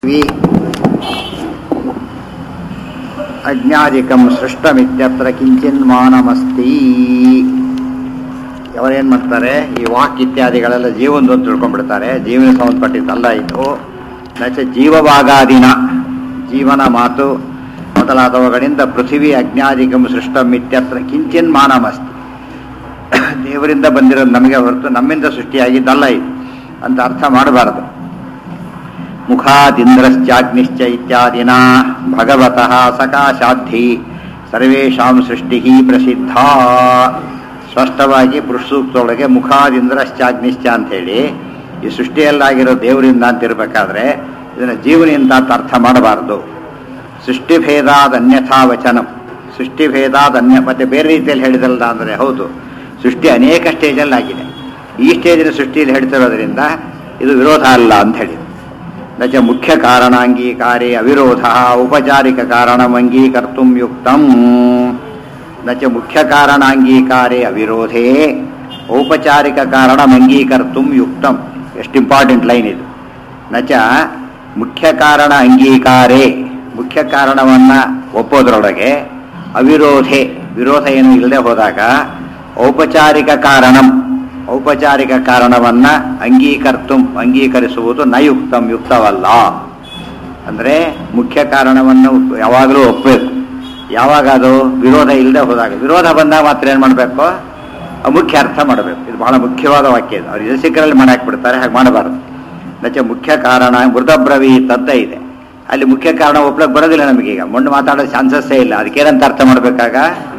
ಅಜ್ಞಾದಿಕಂ ಸೃಷ್ಟಮಿತ್ಯತ್ರ ಕಿಂಚಿನ್ಮಾನಮಸ್ತಿ. ಅವರೇನು ಮಾಡ್ತಾರೆ, ಈ ವಾಕ್ ಇತ್ಯಾದಿಗಳೆಲ್ಲ ಜೀವನದು ಅಂತ ತಿಳ್ಕೊಂಡ್ಬಿಡ್ತಾರೆ. ಜೀವನ ಸಂಬಂಧಪಟ್ಟಿದ್ದಲ್ಲ ಇದು. ನಚ ಜೀವಭಾಗಾದಿನ ಜೀವನ ಮಾತು ಮೊದಲಾದವುಗಳಿಂದ ಪೃಥಿವಿ ಅಜ್ಞಾದಿಕಂ ಸೃಷ್ಟಮಿತ್ಯತ್ರ ಕಿಂಚಿನ್ಮಾನಮಸ್ತಿ. ದೇವರಿಂದ ಬಂದಿರೋದು ನಮಗೆ ಹೊರತು ನಮ್ಮಿಂದ ಸೃಷ್ಟಿಯಾಗಿದ್ದಲ್ಲ ಇದು ಅಂತ ಅರ್ಥ ಮಾಡಬಾರದು. ಮುಖಾದಿಂದ್ರಶ್ಚಾಗ್ನಿಶ್ಚ ಇತ್ಯಾದಿನ ಭಗವತಃ ಸಕಾಶಾದ್ಧಿ ಸರ್ವೇಷಾಂ ಸೃಷ್ಟಿ ಪ್ರಸಿದ್ಧ. ಸ್ಪಷ್ಟವಾಗಿ ಪುರುಷಸೂಕ್ತದೊಳಗೆ ಮುಖಾದಿಂದ್ರಶ್ಚಾಗ್ನಿಶ್ಚ ಅಂಥೇಳಿ ಈ ಸೃಷ್ಟಿಯಲ್ಲಾಗಿರೋ ದೇವರಿಂದ ಅಂತಿರಬೇಕಾದ್ರೆ ಇದನ್ನು ಜೀವನಿಂದ ಅಂತ ಅರ್ಥ ಮಾಡಬಾರದು. ಸೃಷ್ಟಿಭೇದಾದ ಅನ್ಯಥಾ ವಚನಂ, ಸೃಷ್ಟಿಭೇದಾದ ಮತ್ತೆ ಬೇರೆ ರೀತಿಯಲ್ಲಿ ಹೇಳಿದಲ್ಲ ಅಂದರೆ ಹೌದು, ಸೃಷ್ಟಿ ಅನೇಕ ಸ್ಟೇಜಲ್ಲಿ ಆಗಿದೆ. ಈ ಸ್ಟೇಜಿನ ಸೃಷ್ಟಿಯಲ್ಲಿ ಹೇಳ್ತಿರೋದ್ರಿಂದ ಇದು ವಿರೋಧ ಅಲ್ಲ ಅಂತ ಹೇಳಿ. ನಚ ಮುಖ್ಯ ಕಾರಣಾಂಗೀಕಾರೇ ಅವಿರೋಧ ಔಪಚಾರಿಕ ಕಾರಣಮಂಗೀಕರ್ತು ಯುಕ್ತಂ. ನಚ ಮುಖ್ಯ ಕಾರಣಾಂಗೀಕಾರೇ ಅವಿರೋಧೇ ಔಪಚಾರಿಕ ಕಾರಣಮಂಗೀಕರ್ತು ಯುಕ್ತಂ. ಎಷ್ಟು ಇಂಪಾರ್ಟೆಂಟ್ ಲೈನ್ ಇದು. ನಚ ಮುಖ್ಯ ಕಾರಣ ಅಂಗೀಕಾರೇ, ಮುಖ್ಯ ಕಾರಣವನ್ನು ಒಪ್ಪೋದ್ರೊಳಗೆ ಅವಿರೋಧೆ, ವಿರೋಧ ಏನು ಇಲ್ಲದೆ ಹೋದಾಗ ಔಪಚಾರಿಕ ಕಾರಣಂ, ಔಪಚಾರಿಕ ಕಾರಣವನ್ನು ಅಂಗೀಕರಿಸುವುದು ನಯುಕ್ತಂ, ಯುಕ್ತವಲ್ಲ. ಅಂದರೆ ಮುಖ್ಯ ಕಾರಣವನ್ನು ಯಾವಾಗಲೂ ಒಪ್ಪಬೇಕು. ಯಾವಾಗ ಅದು ವಿರೋಧ ಇಲ್ಲದೆ ಹೋದಾಗ, ವಿರೋಧ ಬಂದಾಗ ಮಾತ್ರ ಏನು ಮಾಡಬೇಕು, ಮುಖ್ಯ ಅರ್ಥ ಮಾಡಬೇಕು. ಇದು ಬಹಳ ಮುಖ್ಯವಾದ ವಾಕ್ಯ ಇದು. ಅವ್ರು ರಸಿಕರಲ್ಲಿ ಮಾಡಾಕ್ಬಿಡ್ತಾರೆ, ಹಾಗೆ ಮಾಡಬಾರ್ದು. ನಚ ಮುಖ್ಯ ಕಾರಣ ಮೃತಬ್ರವಿ ತದ್ದ ಇದೆ, ಅಲ್ಲಿ ಮುಖ್ಯ ಕಾರಣ ಒಪ್ಲಕ್ಕೆ ಬರೋದಿಲ್ಲ ನಮಗೀಗ. ಮೊನ್ನೆ ಮಾತಾಡೋ ಚಾನ್ಸಸ್ಸೇ ಇಲ್ಲ. ಅದಕ್ಕೇನಂತ ಅರ್ಥ ಮಾಡಬೇಕಾಗ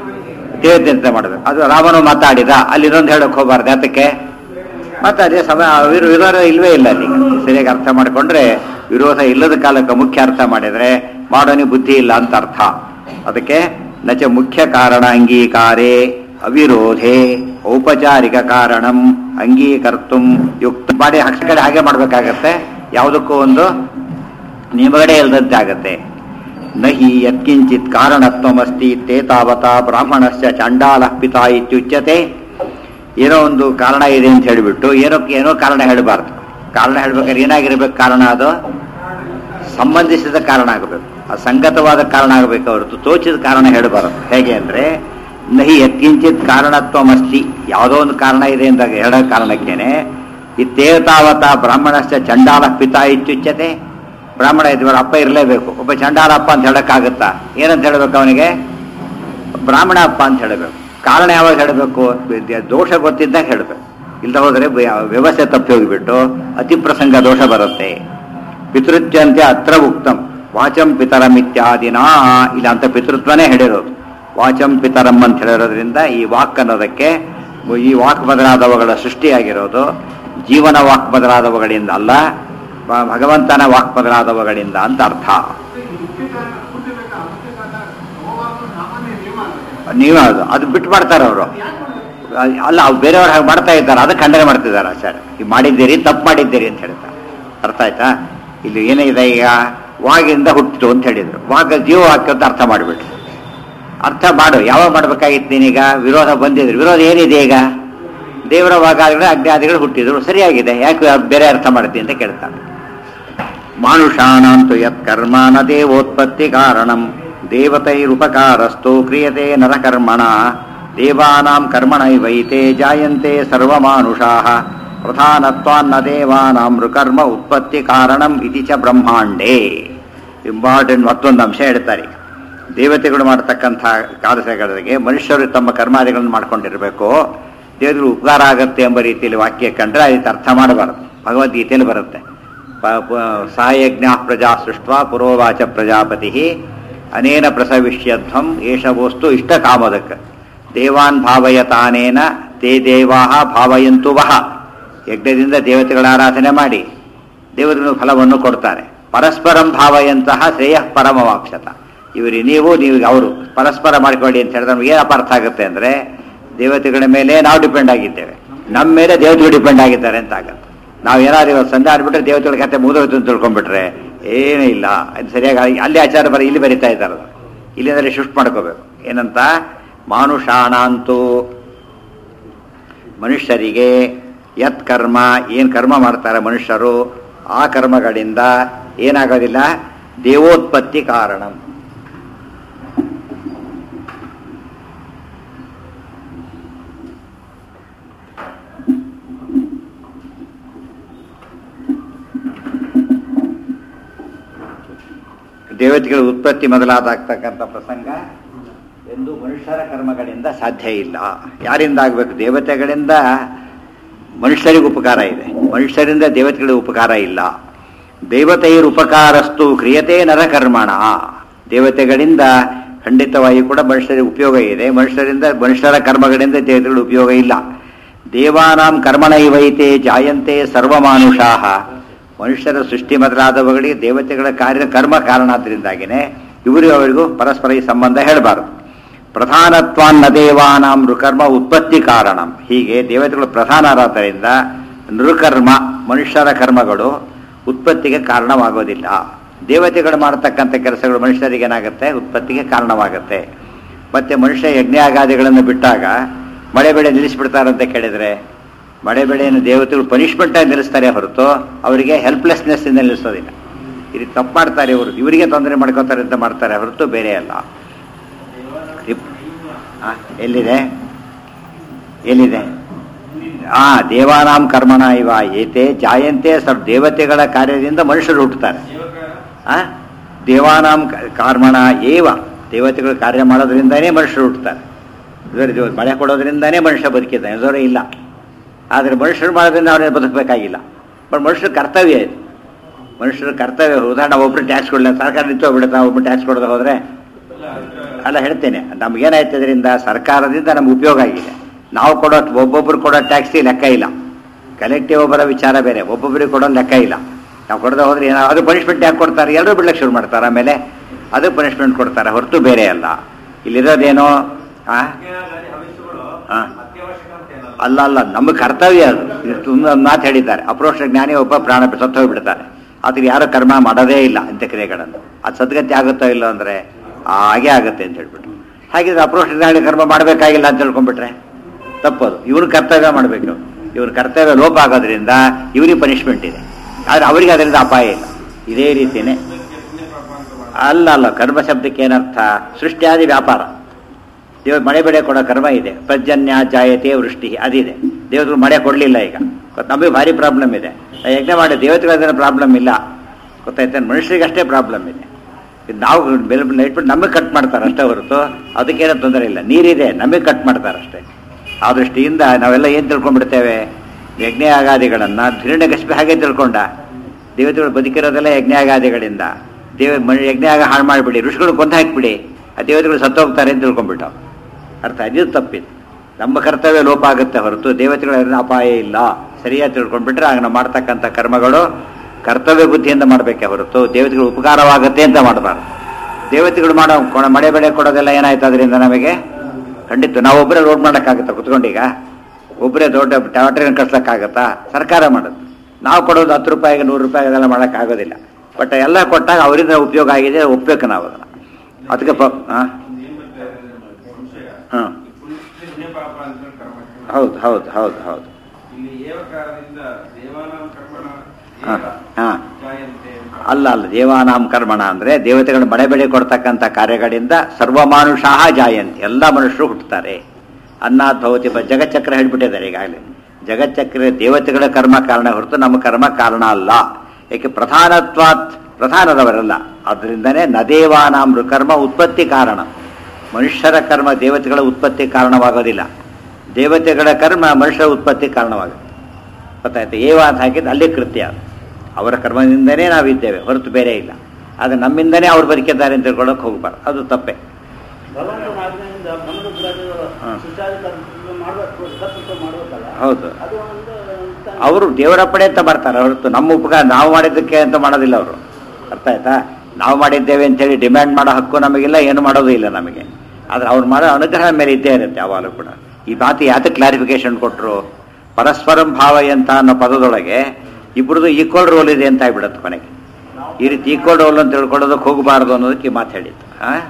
ದೇವತೆ ಮಾಡಬೇಕು. ಅದು ರಾಮನು ಮಾತಾಡಿದ, ಅಲ್ಲಿ ಇನ್ನೊಂದು ಹೇಳಕ್ಕೆ ಹೋಗಬಾರ್ದು. ಯಾತಕ್ಕೆ ಮಾತಾಡಿ ವಿರೋಧ ಇಲ್ವೇ ಇಲ್ಲ. ಅಲ್ಲಿ ಸರಿಯಾಗಿ ಅರ್ಥ ಮಾಡಿಕೊಂಡ್ರೆ ವಿರೋಧ ಇಲ್ಲದ ಕಾಲಕ್ಕೆ ಮುಖ್ಯ ಅರ್ಥ ಮಾಡಿದರೆ ಮಾಡೋನಿ ಬುದ್ಧಿ ಇಲ್ಲ ಅಂತ ಅರ್ಥ. ಅದಕ್ಕೆ ನಚ ಮುಖ್ಯ ಕಾರಣ ಅಂಗೀಕಾರೇ ಅವಿರೋಧೇ ಔಪಚಾರಿಕ ಕಾರಣಂ ಅಂಗೀಕರ್ತು ಯುಕ್ತ. ಮಾಡಿ ಕಡೆ ಹಾಗೆ ಮಾಡಬೇಕಾಗತ್ತೆ. ಯಾವುದಕ್ಕೂ ಒಂದು ನಿಯಮಗಳೇ ಇಲ್ಲದಂತೆ ಆಗತ್ತೆ. ನಹಿ ಯತ್ಕಿಂಚಿತ್ ಕಾರಣತ್ವಮಸ್ತಿ ತೇ ತಾವತಾ ಬ್ರಾಹ್ಮಣಸ್ಯ ಚಾಂಡಾಲ ಪಿತಾ ಇತ್ಯುಚ್ಯತೆ. ಏನೋ ಒಂದು ಕಾರಣ ಇದೆ ಅಂತ ಹೇಳಿಬಿಟ್ಟು ಏನೋ ಕಾರಣ ಹೇಳಬಾರ್ದು. ಕಾರಣ ಹೇಳ್ಬೇಕಾದ್ರೆ ಏನಾಗಿರ್ಬೇಕು ಕಾರಣ? ಅದು ಸಂಬಂಧಿಸಿದ ಕಾರಣ ಆಗಬೇಕು, ಅಸಂಗತವಾದ ಕಾರಣ ಆಗಬೇಕು ಹೊರತು ತೋಚಿದ ಕಾರಣ ಹೇಳಬಾರದು. ಹೇಗೆ ಅಂದರೆ ನಹಿ ಯತ್ಕಿಂಚಿತ್ ಕಾರಣತ್ವಮಸ್ತಿ, ಯಾವುದೋ ಒಂದು ಕಾರಣ ಇದೆ ಅಂತ ಹೇಳೋ ಕಾರಣಕ್ಕೇನೆ ಈ ತೇ ತಾವತಾ ಬ್ರಾಹ್ಮಣಸ್ಯ ಚಂಡಾಲ ಪಿತಾ ಇತ್ಯುಚ್ಯತೆ. ಬ್ರಾಹ್ಮಣ ಇದ್ದವರ ಅಪ್ಪ ಇರಲೇಬೇಕು. ಒಬ್ಬ ಚಂಡಾಲ ಅಪ್ಪ ಅಂತ ಹೇಳೋಕ್ಕಾಗುತ್ತಾ? ಏನಂತ ಹೇಳಬೇಕು ಅವನಿಗೆ? ಬ್ರಾಹ್ಮಣ ಅಪ್ಪ ಅಂತ ಹೇಳಬೇಕು. ಕಾರಣ ಯಾವಾಗ ಹೇಳಬೇಕು? ದೋಷ ಗೊತ್ತಿದ್ದಾಗ ಹೇಳಬೇಕು. ಇಲ್ಲದ ಹೋದರೆ ವ್ಯವಸ್ಥೆ ತಪ್ಪಿ ಹೋಗಿಬಿಟ್ಟು ಅತಿ ಪ್ರಸಂಗ ದೋಷ ಬರುತ್ತೆ. ಪಿತೃತ್ವಂತೆ ಅತ್ರ ಉಕ್ತಂ ವಾಚಂ ಪಿತರಂ ಇತ್ಯಾದಿನ. ಇಲ್ಲ ಅಂತ ಪಿತೃತ್ವನೇ ಹೇಳಿರೋದು. ವಾಚಂ ಪಿತರಂ ಅಂತ ಹೇಳಿರೋದ್ರಿಂದ ಈ ವಾಕ್ ಅನ್ನೋದಕ್ಕೆ, ಈ ವಾಕ್ ಬದಲಾದವುಗಳ ಸೃಷ್ಟಿಯಾಗಿರೋದು ಜೀವನ ವಾಕ್ ಬದಲಾದವುಗಳಿಂದ ಅಲ್ಲ, ಭಗವಂತನ ವಾಕ್ ಬದಲಾದವುಗಳಿಂದ ಅಂತ ಅರ್ಥ. ನೀವು ಅದು ಬಿಟ್ಟು ಮಾಡ್ತಾರೆ ಅವರು. ಅಲ್ಲ, ಅವ್ರು ಬೇರೆಯವ್ರು ಹಾಗೆ ಮಾಡ್ತಾ ಇದ್ದಾರೆ, ಅದಕ್ಕೆ ಖಂಡನೆ ಮಾಡ್ತಿದ್ದಾರೆ ಆಚಾರ್ಯ. ಈಗ ಮಾಡಿದ್ದೀರಿ, ತಪ್ಪು ಮಾಡಿದ್ದೀರಿ ಅಂತ ಹೇಳ್ತಾರೆ. ಅರ್ಥ ಆಯ್ತಾ? ಇಲ್ಲಿ ಏನಿದೆ, ಈಗ ವಾಗಿಂದ ಹುಟ್ಟಿತು ಅಂತ ಹೇಳಿದ್ರು, ವಾಗ ಜೀವ ವಾಕ್ಯ ಅಂತ ಅರ್ಥ ಮಾಡಿಬಿಟ್ರು. ಅರ್ಥ ಮಾಡು, ಯಾವಾಗ ಮಾಡ್ಬೇಕಾಗಿತ್ತು ನೀನೀಗ? ವಿರೋಧ ಬಂದಿದ್ರು. ವಿರೋಧ ಏನಿದೆ ಈಗ? ದೇವರ ವಾಗಾದಿಗಳು ಅಜ್ಞಾದಿಗಳು ಹುಟ್ಟಿದ್ರು, ಸರಿಯಾಗಿದೆ, ಯಾಕೆ ಬೇರೆ ಅರ್ಥ ಮಾಡ್ತೀನಿ ಅಂತ ಕೇಳ್ತಾರೆ. ಮಾನುಷಾಣಂತು ಯತ್ ಕರ್ಮ ನ ದೇವೋತ್ಪತ್ತಿ ಕಾರಣಂ ದೇವತೈರುಪಕಾರಸ್ಥೋ ಕ್ರಿಯತೆ ನರಕರ್ಮಣ ದೇವಾನಾಂ ಕರ್ಮಣೈವೈತೆ ಜಾಯಂತೆ ಸರ್ವಮಾನುಷಾಃ ಪ್ರಧಾನತ್ವಾನ್ನ ದೇವಾನಾಂ ನೃಕರ್ಮ ಉತ್ಪತ್ತಿ ಕಾರಣಂ ಇತಿ ಚ ಬ್ರಹ್ಮಾಂಡೇ. ಇಂಪಾರ್ಟೆಂಟ್ ಮತ್ತೊಂದು ಅಂಶ ಹೇಳ್ತಾರೆ. ದೇವತೆಗಳು ಮಾಡತಕ್ಕಂಥ ಕಾರ್ಯಗಳಿಗೆ ಮನುಷ್ಯರು ತಮ್ಮ ಕರ್ಮಾದಿಗಳನ್ನು ಮಾಡ್ಕೊಂಡಿರಬೇಕು. ದೇವರು ಉಪಕಾರ ಆಗುತ್ತೆ ಎಂಬ ರೀತಿಯಲ್ಲಿ ವಾಕ್ಯ ಕಂಡ್ರೆ ಅದಕ್ಕೆ ಅರ್ಥ ಮಾಡಬಾರದು. ಭಗವದ್ಗೀತೆಯಲ್ಲಿ ಬರುತ್ತೆ, ಸಾಯಜ್ಞ ಪ್ರಜಾ ಸೃಷ್ಟ್ವಾ ಪುರೋವಾಚ ಪ್ರಜಾಪತಿ ಅನೇನ ಪ್ರಸವಿಷ್ಯಧ್ವಂ ಏಷ ವಸ್ತು ಇಷ್ಟ ಕಾಮದಕ್ ದೇವಾನ್ ಭಾವಯತಾನೇನ ತೇ ದೇವಾಹ ಭಾವಯಂತು ವಹ. ಯಜ್ಞದಿಂದ ದೇವತೆಗಳ ಆರಾಧನೆ ಮಾಡಿ ದೇವತೆಗಳು ಫಲವನ್ನು ಕೊಡ್ತಾರೆ. ಪರಸ್ಪರಂ ಭಾವಯಂತಹ ಶ್ರೇಯ ಪರಮವಾಕ್ಷತ. ನೀವು ಅವರು ಪರಸ್ಪರ ಮಾಡಿಕೊಳ್ಳಿ ಅಂತ ಹೇಳಿದ್ರೆ ನಮ್ಗೆ ಏನು ಅಪಾರ್ಥ ಆಗುತ್ತೆ ಅಂದರೆ, ದೇವತೆಗಳ ಮೇಲೆ ನಾವು ಡಿಪೆಂಡ್ ಆಗಿದ್ದೇವೆ, ನಮ್ಮ ಮೇಲೆ ದೇವತೆಗಳು ಡಿಪೆಂಡ್ ಆಗಿದ್ದಾರೆ ಅಂತ ಆಗುತ್ತೆ. ನಾವು ಏನಾದ್ರು ಇವತ್ತು ಸಂಜೆ ಆಡ್ಬಿಟ್ರೆ ದೇವತೆಗಳ ಕತೆ ಮುಗಿದೋಯ್ತು ಅಂತ ತಿಳ್ಕೊಂಡ್ಬಿಟ್ರೆ ಏನೂ ಇಲ್ಲ. ಅದು ಸರಿಯಾಗಿ ಅಲ್ಲಿ ಆಚಾರ ಇಲ್ಲಿ ಬರೀತಾ ಇದ್ದಾರೆ. ಇಲ್ಲಿಂದರೆ ಶಿಫ್ಟ್ ಮಾಡ್ಕೋಬೇಕು. ಏನಂತ? ಮಾನುಷಾಣಾಂತು ಮನುಷ್ಯರಿಗೆ ಯತ್ ಕರ್ಮ, ಏನು ಕರ್ಮ ಮಾಡ್ತಾರೆ ಮನುಷ್ಯರು, ಆ ಕರ್ಮಗಳಿಂದ ಏನಾಗೋದಿಲ್ಲ, ದೇವೋತ್ಪತ್ತಿ ಕಾರಣಂ. ದೇವತೆಗಳ ಉತ್ಪತ್ತಿ ಮೊದಲಾದಾಗ್ತಕ್ಕಂಥ ಪ್ರಸಂಗ ಎಂದು ಮನುಷ್ಯರ ಕರ್ಮಗಳಿಂದ ಸಾಧ್ಯ ಇಲ್ಲ. ಯಾರಿಂದ ಆಗಬೇಕು? ದೇವತೆಗಳಿಂದ ಮನುಷ್ಯರಿಗೆ ಉಪಕಾರ ಇದೆ, ಮನುಷ್ಯರಿಂದ ದೇವತೆಗಳಿಗೆ ಉಪಕಾರ ಇಲ್ಲ. ದೇವತೆಯರ ಉಪಕಾರಸ್ತು ಕ್ರಿಯತೆ ನರಕರ್ಮಣ. ದೇವತೆಗಳಿಂದ ಖಂಡಿತವಾಗಿ ಕೂಡ ಮನುಷ್ಯರಿಗೆ ಉಪಯೋಗ ಇದೆ, ಮನುಷ್ಯರ ಕರ್ಮಗಳಿಂದ ದೇವತೆಗಳ ಉಪಯೋಗ ಇಲ್ಲ. ದೇವಾನಾಂ ಕರ್ಮಣೈವೈತೆ ಜಾಯಂತೆ ಸರ್ವಮಾನುಷಾಃ. ಮನುಷ್ಯರ ಸೃಷ್ಟಿ ಮೊದಲಾದವುಗಳಿಗೆ ದೇವತೆಗಳ ಕರ್ಮ ಕಾರಣ. ಆದ್ದರಿಂದಾಗಿನೇ ಅವರಿಗೂ ಪರಸ್ಪರ ಈ ಸಂಬಂಧ ಹೇಳಬಾರದು. ಪ್ರಧಾನತ್ವಾನ್ನ ದೇವಾನಾಂ ನೃಕರ್ಮ ಉತ್ಪತ್ತಿ ಕಾರಣಂ. ಹೀಗೆ ದೇವತೆಗಳು ಪ್ರಧಾನರಾದ್ದರಿಂದ ನೃಕರ್ಮ ಮನುಷ್ಯರ ಕರ್ಮಗಳು ಉತ್ಪತ್ತಿಗೆ ಕಾರಣವಾಗೋದಿಲ್ಲ. ದೇವತೆಗಳು ಮಾಡತಕ್ಕಂಥ ಕೆಲಸಗಳು ಮನುಷ್ಯರಿಗೆ ಏನಾಗುತ್ತೆ? ಉತ್ಪತ್ತಿಗೆ ಕಾರಣವಾಗುತ್ತೆ. ಮತ್ತೆ ಮನುಷ್ಯ ಯಜ್ಞಾಗಾದಿಗಳನ್ನು ಬಿಟ್ಟಾಗ ಮಳೆ ಬೆಳೆ ನಿಲ್ಲಿಸ್ಬಿಡ್ತಾರಂತ ಕೇಳಿದರೆ, ಮಳೆ ಬೆಳೆಯನ್ನು ದೇವತೆಗಳು ಪನಿಷ್ಮೆಂಟಾಗಿ ನಿಲ್ಲಿಸ್ತಾರೆ ಹೊರತು ಅವರಿಗೆ ಹೆಲ್ಪ್ಲೆಸ್ನೆಸ್ ಇಂದ ನಿಲ್ಲಿಸೋದಿಲ್ಲ. ಇದು ತಪ್ಪು ಮಾಡ್ತಾರೆ ಇವರು, ಇವರಿಗೆ ತೊಂದರೆ ಮಾಡ್ಕೋತಾರೆ ಅಂತ ಮಾಡ್ತಾರೆ ಹೊರತು ಬೇರೆ ಅಲ್ಲ. ಎಲ್ಲಿದೆ ದೇವಾನಾಂ ಕರ್ಮಣ ಇವ ಏತೆ ಜಾಯಂತೆ. ದೇವತೆಗಳ ಕಾರ್ಯದಿಂದ ಮನುಷ್ಯರು ಹುಟ್ಟುತ್ತಾರೆ. ದೇವಾನಾಂ ಕರ್ಮಣ ಏವ, ದೇವತೆಗಳು ಕಾರ್ಯ ಮಾಡೋದ್ರಿಂದಾನೇ ಮನುಷ್ಯರು ಹುಟ್ಟುತ್ತಾರೆ. ಮಳೆ ಕೊಡೋದ್ರಿಂದಾನೇ ಮನುಷ್ಯ ಬದುಕಿದ್ದಾನೆ, ಇದರ ಇಲ್ಲ. ಆದರೆ ಮನುಷ್ಯರು ಮಾಡೋದ್ರಿಂದ ಅವನೇ ಬದುಕಬೇಕಾಗಿಲ್ಲ. ಬಟ್ ಮನುಷ್ಯರ ಕರ್ತವ್ಯ ಇದು, ಮನುಷ್ಯರ ಕರ್ತವ್ಯ. ಉದಾಹರಣೆ, ಒಬ್ಬರು ಟ್ಯಾಕ್ಸ್ ಕೊಡಲಿಲ್ಲ, ಸರ್ಕಾರ ನಿಂತು ಹೋಗ್ಬಿಡುತ್ತೆ. ಒಬ್ಬರು ಟ್ಯಾಕ್ಸ್ ಕೊಡೋದು ಹೋದರೆ ಅಲ್ಲ ಹೇಳ್ತೇನೆ, ನಮ್ಗೇನಾಯ್ತು ಇದರಿಂದ? ಸರ್ಕಾರದಿಂದ ನಮ್ಗೆ ಉಪಯೋಗ ಆಗಿದೆ. ನಾವು ಕೊಡೋ ಒಬ್ಬೊಬ್ರು ಕೊಡೋ ಟ್ಯಾಕ್ಸಿ ಲೆಕ್ಕ ಇಲ್ಲ. ಕಲೆಕ್ಟಿವ್ ಒಬ್ಬರ ವಿಚಾರ ಬೇರೆ, ಒಬ್ಬೊಬ್ಬರಿಗೆ ಕೊಡೋದು ಲೆಕ್ಕ ಇಲ್ಲ. ನಾವು ಕೊಡದೆ ಹೋದ್ರೆ ಏನೋ ಅದು ಪನಿಷ್ಮೆಂಟ್ ಯಾಕೆ ಕೊಡ್ತಾರೆ? ಎಲ್ಲರೂ ಬಿಡ್ಲಿಕ್ಕೆ ಶುರು ಮಾಡ್ತಾರೆ, ಆಮೇಲೆ ಅದು ಪನಿಷ್ಮೆಂಟ್ ಕೊಡ್ತಾರೆ ಹೊರತು ಬೇರೆ ಅಲ್ಲ. ಇಲ್ಲಿರೋದೇನೋ ಅಲ್ಲ ಅಲ್ಲ, ನಮ್ಮ ಕರ್ತವ್ಯ ಅದು. ಒಂದು ಮಾತು ಹೇಳಿದ್ದಾರೆ, ಅಪ್ರೋಕ್ಷ ಜ್ಞಾನಿ ಒಬ್ಬ ಪ್ರಾಣ ಸತ್ತು ಹೋಗ್ಬಿಡ್ತಾರೆ, ಅದಕ್ಕೆ ಯಾರು ಕರ್ಮ ಮಾಡೋದೇ ಇಲ್ಲ ಅಂತ್ಯ ಕ್ರಿಯೆಗಳನ್ನು. ಅದು ಸದ್ಗತಿ ಆಗುತ್ತೋ ಇಲ್ಲ ಅಂದರೆ ಹಾಗೆ ಆಗುತ್ತೆ ಅಂತ ಹೇಳ್ಬಿಟ್ಟು. ಹಾಗಿದ್ರೆ ಅಪ್ರೋಕ್ಷ ಜ್ಞಾನಿ ಕರ್ಮ ಮಾಡಬೇಕಾಗಿಲ್ಲ ಅಂತ ಹೇಳ್ಕೊಂಡ್ಬಿಟ್ರೆ ತಪ್ಪದು. ಇವ್ರ ಕರ್ತವ್ಯ ಮಾಡಬೇಕು. ಇವ್ರ ಕರ್ತವ್ಯ ಲೋಪ ಆಗೋದ್ರಿಂದ ಇವರಿಗೆ ಪನಿಷ್ಮೆಂಟ್ ಇದೆ, ಆದರೆ ಅವರಿಗೆ ಅದರಿಂದ ಅಪಾಯ ಇಲ್ಲ. ಇದೇ ರೀತಿಯೇ ಅಲ್ಲ ಅಲ್ಲ, ಕರ್ಮ ಶಬ್ದಕ್ಕೆ ಏನರ್ಥ? ಸೃಷ್ಟಿಯಾದಿ ವ್ಯಾಪಾರ. ದೇವ್ರು ಮಳೆ ಬೆಳೆ ಕೊಡೋ ಕರ್ಮ ಇದೆ. ಪರ್ಜನ್ಯ ಜಾಯತೆ ವೃಷ್ಟಿ ಅದಿದೆ. ದೇವತೆಗಳು ಮಳೆ ಕೊಡಲಿಲ್ಲ. ಈಗ ನಮಗೆ ಭಾರಿ ಪ್ರಾಬ್ಲಮ್ ಇದೆ. ಯಜ್ಞ ಮಾಡಿ ದೇವತೆಗಳ ಪ್ರಾಬ್ಲಮ್ ಇಲ್ಲ, ಗೊತ್ತಾಯ್ತಾನೆ? ಮನುಷ್ಯರಿಗೆ ಅಷ್ಟೇ ಪ್ರಾಬ್ಲಮ್ ಇದೆ. ನಾವು ಇಟ್ಬಿಟ್ಟು ನಮಗೆ ಕಟ್ ಮಾಡ್ತಾರೆ ಅಷ್ಟೇ ಹೊರತು ಅದಕ್ಕೇನೋ ತೊಂದರೆ ಇಲ್ಲ. ನೀರಿದೆ, ನಮಗೆ ಕಟ್ ಮಾಡ್ತಾರೆ ಅಷ್ಟೇ. ಆ ದೃಷ್ಟಿಯಿಂದ ನಾವೆಲ್ಲ ಏನು ತಿಳ್ಕೊಂಡ್ಬಿಡ್ತೇವೆ? ಯಜ್ಞಯಾಗಾದಿಗಳನ್ನು ಧೀರ್ಣಗಸ್ಪಿ ಹಾಗೆ ತಿಳ್ಕೊಂಡ. ದೇವತೆಗಳು ಬದುಕಿರೋದೆಲ್ಲ ಯಜ್ಞಯಾಗಾದಿಗಳಿಂದ. ಯಜ್ಞಯಾಗ ಹಾಳು ಮಾಡಿಬಿಡಿ, ಋಷಿಗಳು ಕೊಂದು ಹಾಕಿಬಿಡಿ, ಆ ದೇವತೆಗಳು ಸತ್ತೋಗ್ತಾರೆ ಅಂತ ತಿಳ್ಕೊಂಡ್ಬಿಟ್ಟು ಅರ್ಥ. ಇದು ತಪ್ಪಿತ್ತು. ನಮ್ಮ ಕರ್ತವ್ಯ ಲೋಪ ಆಗುತ್ತೆ ಹೊರತು ದೇವತೆಗಳ ಅಪಾಯ ಇಲ್ಲ. ಸರಿಯಾಗಿ ತಿಳ್ಕೊಂಡ್ಬಿಟ್ರೆ ಆಗ ನಾವು ಮಾಡ್ತಕ್ಕಂಥ ಕರ್ಮಗಳು ಕರ್ತವ್ಯ ಬುದ್ಧಿಯಿಂದ ಮಾಡಬೇಕೆ ಹೊರತು ದೇವತೆಗಳು ಉಪಕಾರವಾಗುತ್ತೆ ಅಂತ ಮಾಡಬಾರ್ದು. ದೇವತೆಗಳು ಮಾಡೋ ಮಳೆ ಬೆಳೆ ಕೊಡೋದೆಲ್ಲ ಏನಾಯ್ತು ಅದರಿಂದ ನಮಗೆ? ಖಂಡಿತ ನಾವು ಒಬ್ಬರೇ ರೋಡ್ ಮಾಡೋಕ್ಕಾಗುತ್ತಾ ಕುತ್ಕೊಂಡೀಗ? ಒಬ್ಬರೇ ದೊಡ್ಡ ಟ್ಯಾಟ್ರಿನ ಕಟ್ಸೋಕ್ಕಾಗತ್ತಾ? ಸರ್ಕಾರ ಮಾಡುತ್ತೆ. ನಾವು ಕೊಡೋದು 10 ರೂಪಾಯಿಗೆ 100 ರೂಪಾಯಿ ಅದೆಲ್ಲ ಮಾಡೋಕ್ಕಾಗೋದಿಲ್ಲ. ಬಟ್ ಎಲ್ಲ ಕೊಟ್ಟಾಗ ಅವರಿಂದ ಉಪಯೋಗ ಆಗಿದೆ, ಒಪ್ಪಬೇಕು ನಾವು ಅದನ್ನು. ಅದಕ್ಕೆ ಹೌದು ಹೌದು ಹೌದು ಹೌದು. ಅಲ್ಲ ಅಲ್ಲ, ದೇವಾನಾಂ ಕರ್ಮಣ ಅಂದ್ರೆ ದೇವತೆಗಳು ಮಳೆ ಬೆಳೆ ಕೊಡ್ತಕ್ಕಂಥ ಕಾರ್ಯಗಳಿಂದ ಸರ್ವಮಾನುಷಾಹ ಜಾಯಂತಿ, ಎಲ್ಲ ಮನುಷ್ಯರು ಹುಟ್ಟುತ್ತಾರೆ. ಅನ್ನಭವತಿ ಜಗಚ್ಚಕ್ರ ಹೇಳ್ಬಿಟ್ಟಿದ್ದಾರೆ ಈಗಾಗಲೇ. ಜಗಚ್ಚಕ್ರ ದೇವತೆಗಳ ಕರ್ಮ ಕಾರಣ ಹೊರತು ನಮ್ಮ ಕರ್ಮ ಕಾರಣ ಅಲ್ಲ. ಏಕೆ? ಪ್ರಧಾನದವರಲ್ಲ. ಅದರಿಂದನೇ ನದೇವಾನಾಂ ಕರ್ಮ ಉತ್ಪತ್ತಿ ಕಾರಣ. ಮನುಷ್ಯರ ಕರ್ಮ ದೇವತೆಗಳ ಉತ್ಪತ್ತಿ ಕಾರಣವಾಗೋದಿಲ್ಲ, ದೇವತೆಗಳ ಕರ್ಮ ಮನುಷ್ಯರ ಉತ್ಪತ್ತಿ ಕಾರಣವಾಗುತ್ತೆ. ಗೊತ್ತಾಯ್ತು? ಏವ ಅಂತ ಹಾಕಿದ್ದು ಅಲ್ಲಿ ಕೃತ್ಯ. ಅವರ ಕರ್ಮದಿಂದನೇ ನಾವಿದ್ದೇವೆ ಹೊರತು ಬೇರೆ ಇಲ್ಲ. ಆದರೆ ನಮ್ಮಿಂದನೇ ಅವ್ರು ಬದುಕಿದ್ದಾರೆ ಅಂತ ತಿಳ್ಕೊಳ್ಳೋಕೆ ಹೋಗ್ಬಾರ್ದು, ಅದು ತಪ್ಪೆ. ಹೌದು, ಅವರು ದೇವರಪ್ಪಣೆ ಅಂತ ಮಾಡ್ತಾರೆ ಹೊರತು ನಮ್ಮ ಉಪಕಾರ ನಾವು ಮಾಡಿದ್ದಕ್ಕೆ ಅಂತ ಮಾಡೋದಿಲ್ಲ ಅವರು. ಅರ್ಥ ಆಯ್ತಾ? ನಾವು ಮಾಡಿದ್ದೇವೆ ಅಂತೇಳಿ ಡಿಮ್ಯಾಂಡ್ ಮಾಡೋ ಹಕ್ಕು ನಮಗಿಲ್ಲ, ಏನು ಮಾಡೋದು ಇಲ್ಲ ನಮಗೆ. ಆದರೆ ಅವ್ರು ಮಾಡೋ ಅನುಗ್ರಹ ಮೇಲೆ ಇದ್ದೇ ಇರುತ್ತೆ ಯಾವಾಗಲೂ ಕೂಡ. ಈ ಮಾತು ಯಾತಕ್ಕೆ ಕ್ಲಾರಿಫಿಕೇಶನ್ ಕೊಟ್ಟರು? ಪರಸ್ಪರಂ ಭಾವಯಂತ ಅನ್ನೋ ಪದದೊಳಗೆ ಇಬ್ಬರದು ಈಕ್ವಲ್ ರೋಲ್ ಇದೆ ಅಂತ ಆಗ್ಬಿಡುತ್ತೆ ಕೊನೆಗೆ. ಈ ರೀತಿ ಈಕ್ವಲ್ ರೋಲ್ ಅಂತ ತಿಳ್ಕೊಳ್ಳೋದಕ್ಕೆ ಹೋಗಬಾರ್ದು ಅನ್ನೋದಕ್ಕೆ ಈ ಮಾತು ಹೇಳಿತ್ತು.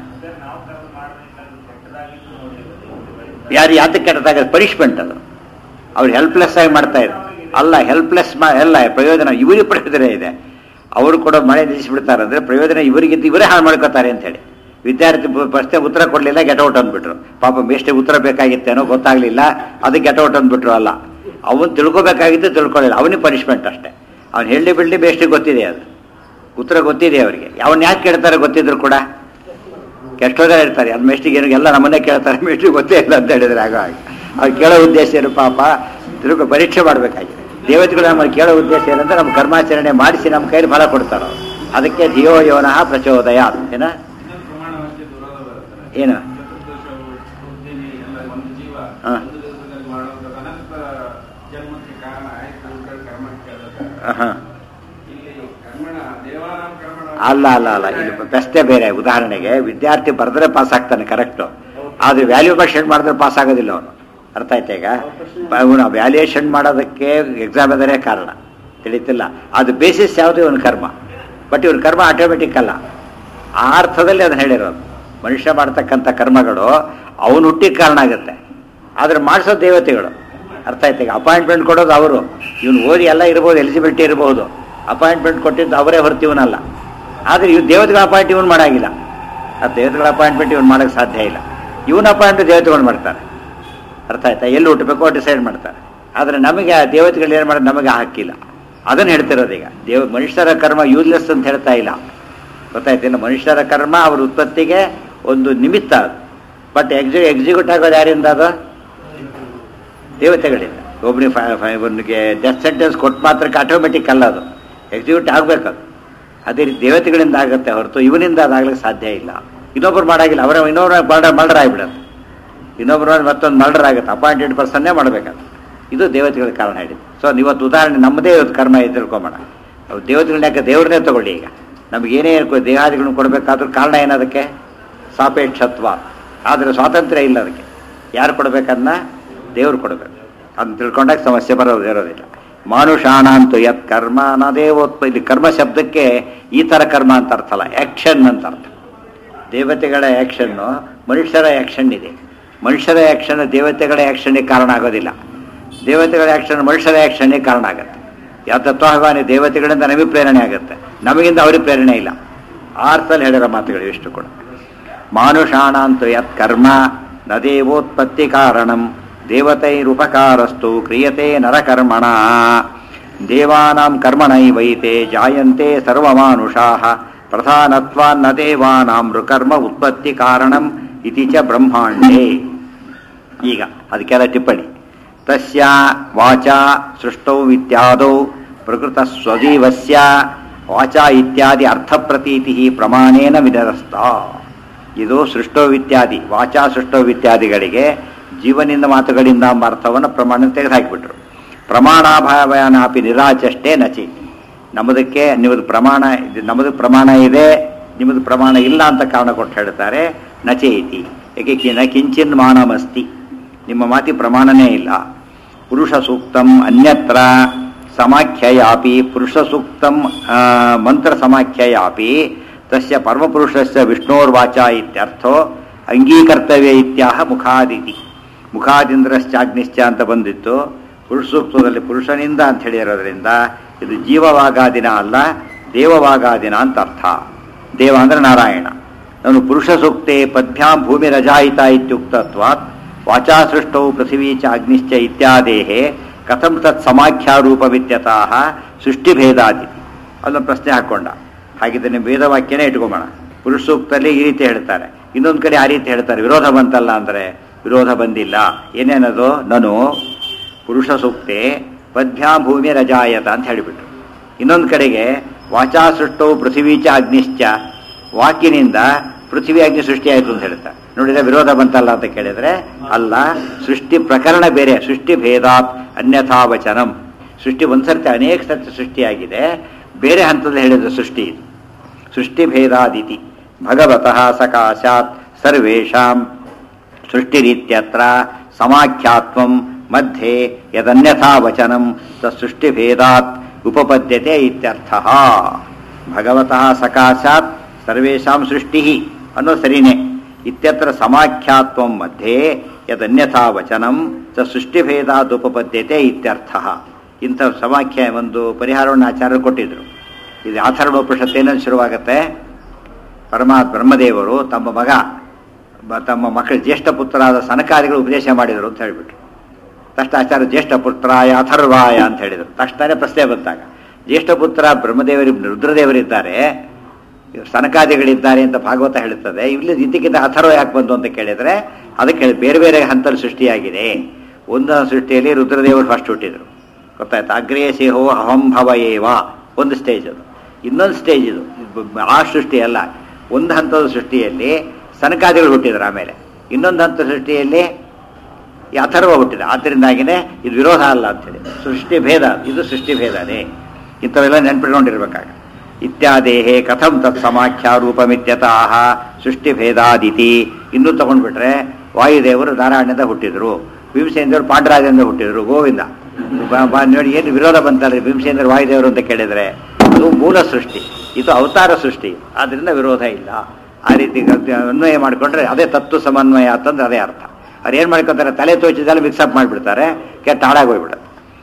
ಯಾರು ಯಾತಕ್ಕೆ ಕೆಟ್ಟದಾಗ ಪನಿಷ್ಮೆಂಟ್ ಅದು. ಅವ್ರು ಹೆಲ್ಪ್ಲೆಸ್ ಆಗಿ ಮಾಡ್ತಾ ಇದ್ರು. ಅಲ್ಲ, ಹೆಲ್ಪ್ಲೆಸ್ ಎಲ್ಲ ಪ್ರಯೋಜನ ಇವರಿಗೆ ಪ್ರಯೋಜನ ಇದೆ. ಅವರು ಕೂಡ ಮಳೆ ನಿಲ್ಲಿಸಿಬಿಡ್ತಾರೆ ಅಂದರೆ ಪ್ರಯೋಜನ ಇವರಿಗಿಂತ ಇವರೇ ಹಾಳು ಮಾಡ್ಕೋತಾರೆ ಅಂತೇಳಿ. ವಿದ್ಯಾರ್ಥಿ ಪ್ರಶ್ನೆ ಉತ್ತರ ಕೊಡಲಿಲ್ಲ, ಗೆಟೌಟ್ ಅಂದ್ಬಿಟ್ರು. ಪಾಪ ಮೇಷ್ಟ್ರಿಗೆ ಉತ್ತರ ಬೇಕಾಗಿತ್ತೇನೋ ಗೊತ್ತಾಗಲಿಲ್ಲ, ಅದಕ್ಕೆ ಗೆಟೌಟ್ ಅಂದ್ಬಿಟ್ರು. ಅಲ್ಲ, ಅವನು ತಿಳ್ಕೊಬೇಕಾಗಿತ್ತು, ತಿಳ್ಕೊಳ್ಳಿಲ್ಲ, ಅವನಿಗೆ ಪನಿಷ್ಮೆಂಟ್ ಅಷ್ಟೇ. ಅವ್ನು ಹೇಳಿ ಬಿಡಲಿ, ಮೇಷ್ಟ್ರಿಗೆ ಗೊತ್ತಿದೆ, ಅದು ಉತ್ತರ ಗೊತ್ತಿದೆ ಅವರಿಗೆ. ಅವನ್ನ ಯಾಕೆ ಕೇಳ್ತಾರೆ ಗೊತ್ತಿದ್ರು ಕೂಡ ಕೆಷ್ಟೋದೇ ಇರ್ತಾರೆ. ಅದು ಮೇಷ್ಟ್ರಿಗೆ ಏನು ಎಲ್ಲ ನಮ್ಮನ್ನೇ ಕೇಳ್ತಾರೆ, ಮೇಷ್ಟ್ರಿಗೆ ಗೊತ್ತೇ ಇಲ್ಲ ಅಂತ ಹೇಳಿದ್ರೆ ಆಗ ಅವ್ರು ಕೇಳೋ ಉದ್ದೇಶ ಏನು? ಪಾಪ ಪರೀಕ್ಷೆ ಮಾಡಬೇಕಾಗಿದೆ. ದೇವತೆಗಳು ನಮ್ಮಲ್ಲಿ ಕೇಳೋ ಉದ್ದೇಶ ಏನಂದ್ರೆ ನಮ್ಮ ಕರ್ಮಾಚರಣೆ ಮಾಡಿಸಿ ನಮ್ಮ ಕೈಲಿ ಫಲ ಕೊಡ್ತಾರೆ ಅವರು. ಅದಕ್ಕೆ ಧಿಯೋ ಯೋನಃ ಪ್ರಚೋದಯ ಏನ ಏನು ಅಲ್ಲ ಅಲ್ಲ ಅಲ್ಲ ಇಲ್ಲಿ ಪ್ರಶ್ನೆ ಬೇರೆ. ಉದಾಹರಣೆಗೆ ವಿದ್ಯಾರ್ಥಿ ಬರೆದ್ರೆ ಪಾಸ್ ಆಗ್ತಾನೆ, ಕರೆಕ್ಟು. ಆದರೆ ವ್ಯಾಲ್ಯೂಯೇಷನ್ ಮಾಡಿದ್ರೆ ಪಾಸ್ ಆಗೋದಿಲ್ಲ ಅವನು. ಅರ್ಥ ಆಯ್ತಾ? ಈಗ ಅವನು ವ್ಯಾಲ್ಯೂಯೇಷನ್ ಮಾಡೋದಕ್ಕೆ ಎಕ್ಸಾಮ್ ಅದರೇ ಕಾರಣ, ತಿಳಿತಿಲ್ಲ. ಅದು ಬೇಸಿಸ್ ಯಾವುದು? ಇವನ ಕರ್ಮ. ಬಟ್ ಇವನ ಕರ್ಮ ಆಟೋಮೆಟಿಕ್ ಅಲ್ಲ, ಆ ಅರ್ಥದಲ್ಲಿ ಅದನ್ನು ಹೇಳಿರೋದು. ಮನುಷ್ಯ ಮಾಡ್ತಕ್ಕಂಥ ಕರ್ಮಗಳು ಅವನು ಹುಟ್ಟಿಗೆ ಕಾರಣ ಆಗುತ್ತೆ, ಆದರೆ ಮಾಡಿಸೋ ದೇವತೆಗಳು. ಅರ್ಥ ಆಯ್ತು? ಈಗ ಅಪಾಯಿಂಟ್ಮೆಂಟ್ ಕೊಡೋದು ಅವರು. ಇವನು ಓದಿ ಎಲ್ಲ ಇರ್ಬೋದು, ಎಲಿಜಿಬಿಲಿಟಿ ಇರ್ಬೋದು, ಅಪಾಯಿಂಟ್ಮೆಂಟ್ ಕೊಟ್ಟಿದ್ದು ಅವರೇ ಹೊರತು ಇವನಲ್ಲ. ಆದರೆ ಇವ್ ದೇವತೆಗಳ ಅಪಾಯಿಂಟ್ ಇವನು ಮಾಡೋಂಗಿಲ್ಲ. ಆ ದೇವತೆಗಳ ಅಪಾಯಿಂಟ್ಮೆಂಟ್ ಇವನು ಮಾಡೋಕ್ಕೆ ಸಾಧ್ಯ ಇಲ್ಲ. ಇವನ ಅಪಾಯಿಂಟ್ ದೇವತೆಗಳು ಮಾಡ್ತಾರೆ. ಅರ್ಥ ಆಯ್ತಾ? ಎಲ್ಲಿ ಹುಟ್ಟಬೇಕೋ ಡಿಸೈಡ್ ಮಾಡ್ತಾರೆ. ಆದರೆ ನಮಗೆ ಆ ದೇವತೆಗಳು ಏನು ಮಾಡೋದು ನಮಗೆ ಹಾಕಿಲ್ಲ. ಅದನ್ನು ಹೇಳ್ತಿರೋದು. ಈಗ ಮನುಷ್ಯರ ಕರ್ಮ ಯೂಸ್ಲೆಸ್ ಅಂತ ಹೇಳ್ತಾ ಇಲ್ಲ, ಗೊತ್ತಾಯ್ತಿಲ್ಲ. ಮನುಷ್ಯರ ಕರ್ಮ ಅವ್ರ ಉತ್ಪತ್ತಿಗೆ ಒಂದು ನಿಮಿತ್ತ ಅದು. ಬಟ್ ಎಕ್ಸಿಕ್ಯೂಟ್ ಆಗೋದು ಯಾರಿಂದ? ಅದು ದೇವತೆಗಳಿಂದ. ಒಬ್ಬನಿಗೆ ಡೆತ್ ಸೆಂಟೆನ್ಸ್ ಕೊಟ್ಟು ಮಾತ್ರಕ್ಕೆ ಆಟೋಮೆಟಿಕ್ ಅಲ್ಲ, ಅದು ಎಕ್ಸಿಕ್ಯೂಟ್ ಆಗಬೇಕದು. ಅದೇ ರೀತಿ ದೇವತೆಗಳಿಂದ ಆಗುತ್ತೆ ಹೊರತು ಇವನಿಂದ ಅದಾಗ್ಲಿಕ್ಕೆ ಸಾಧ್ಯ ಇಲ್ಲ. ಇನ್ನೊಬ್ರು ಮಾಡಾಗಿಲ್ಲ, ಅವರ ಇನ್ನೊಬ್ರು ಮರ್ಡರ್ ಆಗಿಬಿಡೋದು, ಇನ್ನೊಬ್ರು ಮತ್ತೊಂದು ಮರ್ಡರ್ ಆಗುತ್ತೆ. ಅಪಾಯಿಂಟೆಡ್ ಪರ್ಸನ್ನೇ ಮಾಡಬೇಕದು. ಇದು ದೇವತೆಗಳ ಕಾರಣ ಹೇಳಿದ್ದು. ಸೊ ಇವತ್ತು ಉದಾಹರಣೆ ನಮ್ಮದೇ ಇವತ್ತು ಕರ್ಮ ತಿಳ್ಕೊಂಬೋಣ. ದೇವತೆಗಳನ್ನ ಯಾಕೆ ದೇವ್ರನ್ನೇ ತಗೊಳ್ಳಿ. ಈಗ ನಮಗೇನೇ ದೇಹಾದಿಗಳನ್ನ ಕೊಡಬೇಕಾದ್ರೂ ಕಾರಣ ಏನದಕ್ಕೆ? ಸಾಪೇಕ್ಷತ್ವ. ಆದರೆ ಸ್ವಾತಂತ್ರ್ಯ ಇಲ್ಲ ಅದಕ್ಕೆ. ಯಾರು ಕೊಡಬೇಕನ್ನ? ದೇವ್ರು ಕೊಡಬೇಕು. ಅದನ್ನ ತಿಳ್ಕೊಂಡಾಗ ಸಮಸ್ಯೆ ಇರೋದಿಲ್ಲ. ಮಾನುಷಾಣಂತೂ ಯತ್ ಕರ್ಮ ನ ದೇವೋತ್ಪ. ಇಲ್ಲಿ ಕರ್ಮ ಶಬ್ದಕ್ಕೆ ಈ ಥರ ಕರ್ಮ ಅಂತ ಅರ್ಥ ಅಲ್ಲ, ಆ್ಯಕ್ಷನ್ ಅಂತ ಅರ್ಥ. ದೇವತೆಗಳ ಆ್ಯಕ್ಷನ್ನು, ಮನುಷ್ಯರ ಆ್ಯಕ್ಷನ್ ಇದೆ. ಮನುಷ್ಯರ ಆ್ಯಕ್ಷನ್ ದೇವತೆಗಳ ಆ್ಯಕ್ಷನ್ಗೆ ಕಾರಣ ಆಗೋದಿಲ್ಲ. ದೇವತೆಗಳ ಆ್ಯಕ್ಷನ್ ಮನುಷ್ಯರ ಆ್ಯಕ್ಷನ್ಗೆ ಕಾರಣ ಆಗುತ್ತೆ. ಯಾವ ತತ್ವಾಭಿಮಾನಿ ದೇವತೆಗಳಿಂದ ನಮಗೆ ಪ್ರೇರಣೆ ಆಗುತ್ತೆ, ನಮಗಿಂದ ಅವ್ರಿಗೆ ಪ್ರೇರಣೆ ಇಲ್ಲ. ಆ ಅರ್ಥದಲ್ಲಿ ಹೇಳಿರೋ ಮಾತುಗಳು ಇಷ್ಟು ಕೂಡ. ಮಾನುಷಾಣಂತೂ ಯತ್ ಕರ್ಮ ನ ದೇವೋತ್ಪತ್ತಿ ಕಾರಣಂ ದೇವತೈರುಪಕಾರಸ್ತು ಕ್ರಿಯತೆ ನರಕರ್ಮಣ. ದೇವಾನಾಂ ಕರ್ಮಣೈವೈತೆ ಜಾಯಂತೆ ಸರ್ವಮಾನುಷಾಃ ಪ್ರಧಾನತ್ವಾನ್ನ ದೇವಾನಾಂ ಋಕರ್ಮ ಉತ್ಪತ್ತಿ ಕಾರಣಂ ಇತಿ ಚ ಬ್ರಹ್ಮಾಂಡೇ. ಈಗ ಅದಕ್ಕೆಲ್ಲ ಟಿಪ್ಪಣಿ. ತಸ್ಯ ವಾಚಾ ಸೃಷ್ಟೌ ಇತ್ಯಾದೌ ಪ್ರಕೃತ ಸ್ವಜೀವಸ್ಯ ವಾಚಾ ಇತ್ಯಾದಿ ಅರ್ಥಪ್ರತೀತಿ ಪ್ರಮಾಣೇನ ವಿನರಸ್ತ. ಇದು ಸೃಷ್ಟೋ ಇತ್ಯಾದಿ, ವಾಚಾ ಸೃಷ್ಟೋ ಇತ್ಯಾದಿಗಳಿಗೆ ಜೀವನಿಂದ ಮಾತುಗಳಿಂದ ಎಂಬ ಅರ್ಥವನ್ನು ಪ್ರಮಾಣ ತೆಗೆದುಹಾಕಿಬಿಟ್ರು. ಪ್ರಮಾಣಾಭಾವನಾಪಿ ನಿರಾಚಷ್ಟೇ ನಚಿ. ನಮ್ಮದಕ್ಕೆ ನಿಮ್ಮದು ಪ್ರಮಾಣ, ನಮ್ಮದು ಪ್ರಮಾಣ ಇದೆ, ನಿಮ್ಮದು ಪ್ರಮಾಣ ಇಲ್ಲ ಅಂತ ಕಾರಣ ಕೊಟ್ಟು ಹೇಳ್ತಾರೆ. ನಚೇತಿ ಏಕೆ ನ ಕಿಂಚಿನ್ ಮಾನಮಸ್ತಿ. ನಿಮ್ಮ ಮಾತಿ ಪ್ರಮಾಣನೇ ಇಲ್ಲ. ಪುರುಷ ಸೂಕ್ತಂ ಅನ್ಯತ್ರ ಸಮಾಖ್ಯಯಾಪಿ ಪುರುಷ ಸೂಕ್ತಂ ಮಂತ್ರ ಸಮಾಖ್ಯಯಾಪಿ ತಸ್ಯ ಪರಮಪುರುಷಸ್ಯ ವಿಷ್ಣೋರ್ವಾಚಾ ಇತ್ಯರ್ಥೋ ಅಂಗೀಕರ್ತವ್ಯ ಇತ್ಯಾಹ ಮುಖಾದಿತಿ. ಮುಖಾದಿಂದ್ರಶ್ಚಾಗ್ನಿಶ್ಚ ಅಂತ ಬಂದಿತ್ತು. ಪುರುಷ ಸೂಕ್ತದಲ್ಲಿ ಪುರುಷನಿಂದ ಅಂತ ಹೇಳಿರೋದ್ರಿಂದ ಇದು ಜೀವವಾಗಾದಿನ ಅಲ್ಲ, ದೇವವಾಗಾದಿನ ಅಂತ ಅರ್ಥ. ದೇವ ಅಂದ್ರೆ ನಾರಾಯಣ. ನಾನು ಪುರುಷ ಸೂಕ್ತೆ ಪದ್ಭ್ಯಾಂ ಭೂಮಿ ರಜಾಯಿತ ಇತ್ಯುಕ್ತತ್ವಾತ್ ವಾಚಾ ಸೃಷ್ಟೌ ಪೃಥಿವೀ ಚ ಅಗ್ನಿಶ್ಚ ಇತ್ಯಾದೇಹೇ ಕಥಂ ತತ್ ಸಮಾಖ್ಯಾರೂಪವಿತ್ಯತಃ ಸೃಷ್ಟಿಭೇದಾದಿ. ಅಲ್ಲೊಂದು ಪ್ರಶ್ನೆ ಹಾಕ್ಕೊಂಡ. ಹಾಗಿದ್ರೆ ನೀವು ವೇದವಾಕ್ಯನೇ ಇಟ್ಕೊಂಬೋಣ. ಪುರುಷ ಸೂಕ್ತದಲ್ಲಿ ಈ ರೀತಿ ಹೇಳ್ತಾರೆ, ಇನ್ನೊಂದು ಕಡೆ ಆ ರೀತಿ ಹೇಳ್ತಾರೆ. ವಿರೋಧ ಬಂತಲ್ಲ ಅಂದರೆ ವಿರೋಧ ಬಂದಿಲ್ಲ. ಏನೇನದು? ನಾನು ಪುರುಷ ಸೂಕ್ತೆ ಪದ್ಭ್ಯಾಂ ಭೂಮಿ ರಜಾಯತ ಅಂತ ಹೇಳಿಬಿಟ್ರು. ಇನ್ನೊಂದು ಕಡೆಗೆ ವಾಚಾ ಸೃಷ್ಟೌ ಪೃಥಿವೀ ಚ ಅಗ್ನಿಶ್ಚ, ವಾಕಿನಿಂದ ಪೃಥ್ವಿ ಅಗ್ನಿ ಸೃಷ್ಟಿ ಆಯಿತು ಅಂತ ಹೇಳ್ತಾರೆ. ನೋಡಿದ್ರೆ ವಿರೋಧ ಬಂತಲ್ಲ ಅಂತ ಕೇಳಿದ್ರೆ ಅಲ್ಲ, ಸೃಷ್ಟಿ ಪ್ರಕರಣ ಬೇರೆ. ಸೃಷ್ಟಿ ಭೇದಾತ್ ಅನ್ಯಥಾ ವಚನಂ. ಸೃಷ್ಟಿ ಒಂದ್ಸರ್ತಿ ಅನೇಕ ಸರ್ತಿ ಸೃಷ್ಟಿಯಾಗಿದೆ, ಬೇರೆ ಹಂತದಲ್ಲಿ ಹೇಳಿದ ಸೃಷ್ಟಿ ಇದು. ಸೃಷ್ಟಿ ಭೇದಾದಿತಿ ಭಗವತಃ ಸಕಾಶಾತ್ ಸರ್ವೇಷಾಂ ಸೃಷ್ಟಿರೀತ್ಯತ್ರ ಸಮಾಖ್ಯಾತ್ವಂ ಮಧ್ಯೆ ಯದನ್ಯಥಾ ವಚನಂ ತತ್ಸೃಷ್ಟಿಭೇದಾತ್ ಉಪಪದ್ಯತೆ ಇತ್ಯರ್ಥಃ. ಭಗವತಃ ಸಕಾಶಾತ್ ಸರ್ವೇಷಾಂ ಸೃಷ್ಟಿ ಅನ್ನೋ ಸರಿನೇ. ಇತ್ಯತ್ರ ಸಮಾಖ್ಯಾತ್ವಂ ಮಧ್ಯೆ ಯದನ್ಯಥಾ ವಚನಂ ತತ್ಸೃಷ್ಟಿಭೇದಾತ್ ಉಪಪದ್ಯತೆ ಇತ್ಯರ್ಥಃ. ಇಂಥ ಸಮಾಖ್ಯ ಒಂದು ಪರಿಹಾರವನ್ನು ಆಚಾರ್ಯರು ಕೊಟ್ಟಿದ್ರು. ಇದು ಅಥರ್ವೋಪನಿಷತ್ತು ಏನಂತ ಶುರುವಾಗುತ್ತೆ, ಬ್ರಹ್ಮದೇವರು ತಮ್ಮ ಮಕ್ಕಳ ಜ್ಯೇಷ್ಠ ಪುತ್ರರಾದ ಸನಕಾದಿಗಳು ಉಪದೇಶ ಮಾಡಿದರು ಅಂತ ಹೇಳಿಬಿಟ್ರು. ತಕ್ಷಣ ಆಚಾರ್ಯ ಜ್ಯೇಷ್ಠ ಪುತ್ರಾಯ ಅಥರ್ವಾಯ ಅಂತ ಹೇಳಿದರು. ತಕ್ಷಣ ಪ್ರಶ್ನೆ ಬಂದಾಗ ಜ್ಯೇಷ್ಠ ಪುತ್ರ ರುದ್ರದೇವರಿದ್ದಾರೆ, ಸನಕಾದಿಗಳಿದ್ದಾರೆ ಅಂತ ಭಾಗವತ ಹೇಳುತ್ತದೆ. ಇಲ್ಲಿ ಇದಕ್ಕಿಂತ ಅಥರ್ವ ಯಾಕೆ ಬಂತು ಅಂತ ಕೇಳಿದರೆ ಅದಕ್ಕೆ ಬೇರೆ ಬೇರೆ ಹಂತದಲ್ಲಿ ಸೃಷ್ಟಿಯಾಗಿದೆ. ಒಂದು ಸೃಷ್ಟಿಯಲ್ಲಿ ರುದ್ರದೇವರು ಫಸ್ಟ್ ಹುಟ್ಟಿದ್ರು, ಗೊತ್ತಾಯ್ತು. ಅಗ್ರೇ ಸೇಹೋ ಅಹಂಭವ ಏವ ಒಂದು ಸ್ಟೇಜ್ ಅದು. ಇನ್ನೊಂದು ಸ್ಟೇಜ್ ಇದು, ಆ ಸೃಷ್ಟಿ ಅಲ್ಲ. ಒಂದು ಹಂತದ ಸೃಷ್ಟಿಯಲ್ಲಿ ಸನಕಾದಿಗಳು ಹುಟ್ಟಿದ್ರು, ಆಮೇಲೆ ಇನ್ನೊಂದು ಹಂತದ ಸೃಷ್ಟಿಯಲ್ಲಿ ಈ ಅಥರ್ವ ಹುಟ್ಟಿದ. ಆದ್ದರಿಂದಾಗಿನೇ ಇದು ವಿರೋಧ ಅಲ್ಲ ಅಂತೇಳಿ ಸೃಷ್ಟಿ ಭೇದ, ಇದು ಸೃಷ್ಟಿ ಭೇದನೇ. ಇಂಥವೆಲ್ಲ ನೆನ್ಪಿಟ್ಕೊಂಡಿರ್ಬೇಕಾಗ. ಇತ್ಯಾದೇಹೇ ಕಥಂ ತತ್ ಸಮಾಖ್ಯ ರೂಪಮಿತ್ಯತಃ ಸೃಷ್ಟಿಭೇದಾದಿತಿ. ಇನ್ನೂ ತಗೊಂಡ್ಬಿಟ್ರೆ ವಾಯುದೇವರು ನಾರಾಯಣದಿಂದ ಹುಟ್ಟಿದ್ರು, ಭೀಮಸೇಂದ್ರರು ಪಾಂಡರಾಜದಿಂದ ಹುಟ್ಟಿದ್ರು, ಗೋವಿಂದ ನೋಡಿ ಏನು ವಿರೋಧ ಬಂತಲ್ಲ. ಭೀಮಸೇಂದ್ರ ವಾಯುದೇವರು ಅಂತ ಕೇಳಿದರೆ ಅದು ಮೂಲ ಸೃಷ್ಟಿ, ಇದು ಅವತಾರ ಸೃಷ್ಟಿ, ಆದ್ದರಿಂದ ವಿರೋಧ ಇಲ್ಲ. ಆ ರೀತಿ ಅನ್ವಯ ಮಾಡಿಕೊಂಡ್ರೆ ಅದೇ ತತ್ವ ಸಮನ್ವಯ ಅಂತಂದ್ರೆ ಅದೇ ಅರ್ಥ. ಅವ್ರು ಏನು ಮಾಡ್ಕೊತಾರೆ, ತಲೆ ತೋಚಿದೆಲ್ಲ ಮಿಕ್ಸಪ್ ಮಾಡಿಬಿಡ್ತಾರೆ, ಕೆಟ್ಟ ಹಾಳಾಗೋಗ್ಬಿಡುತ್ತೆ.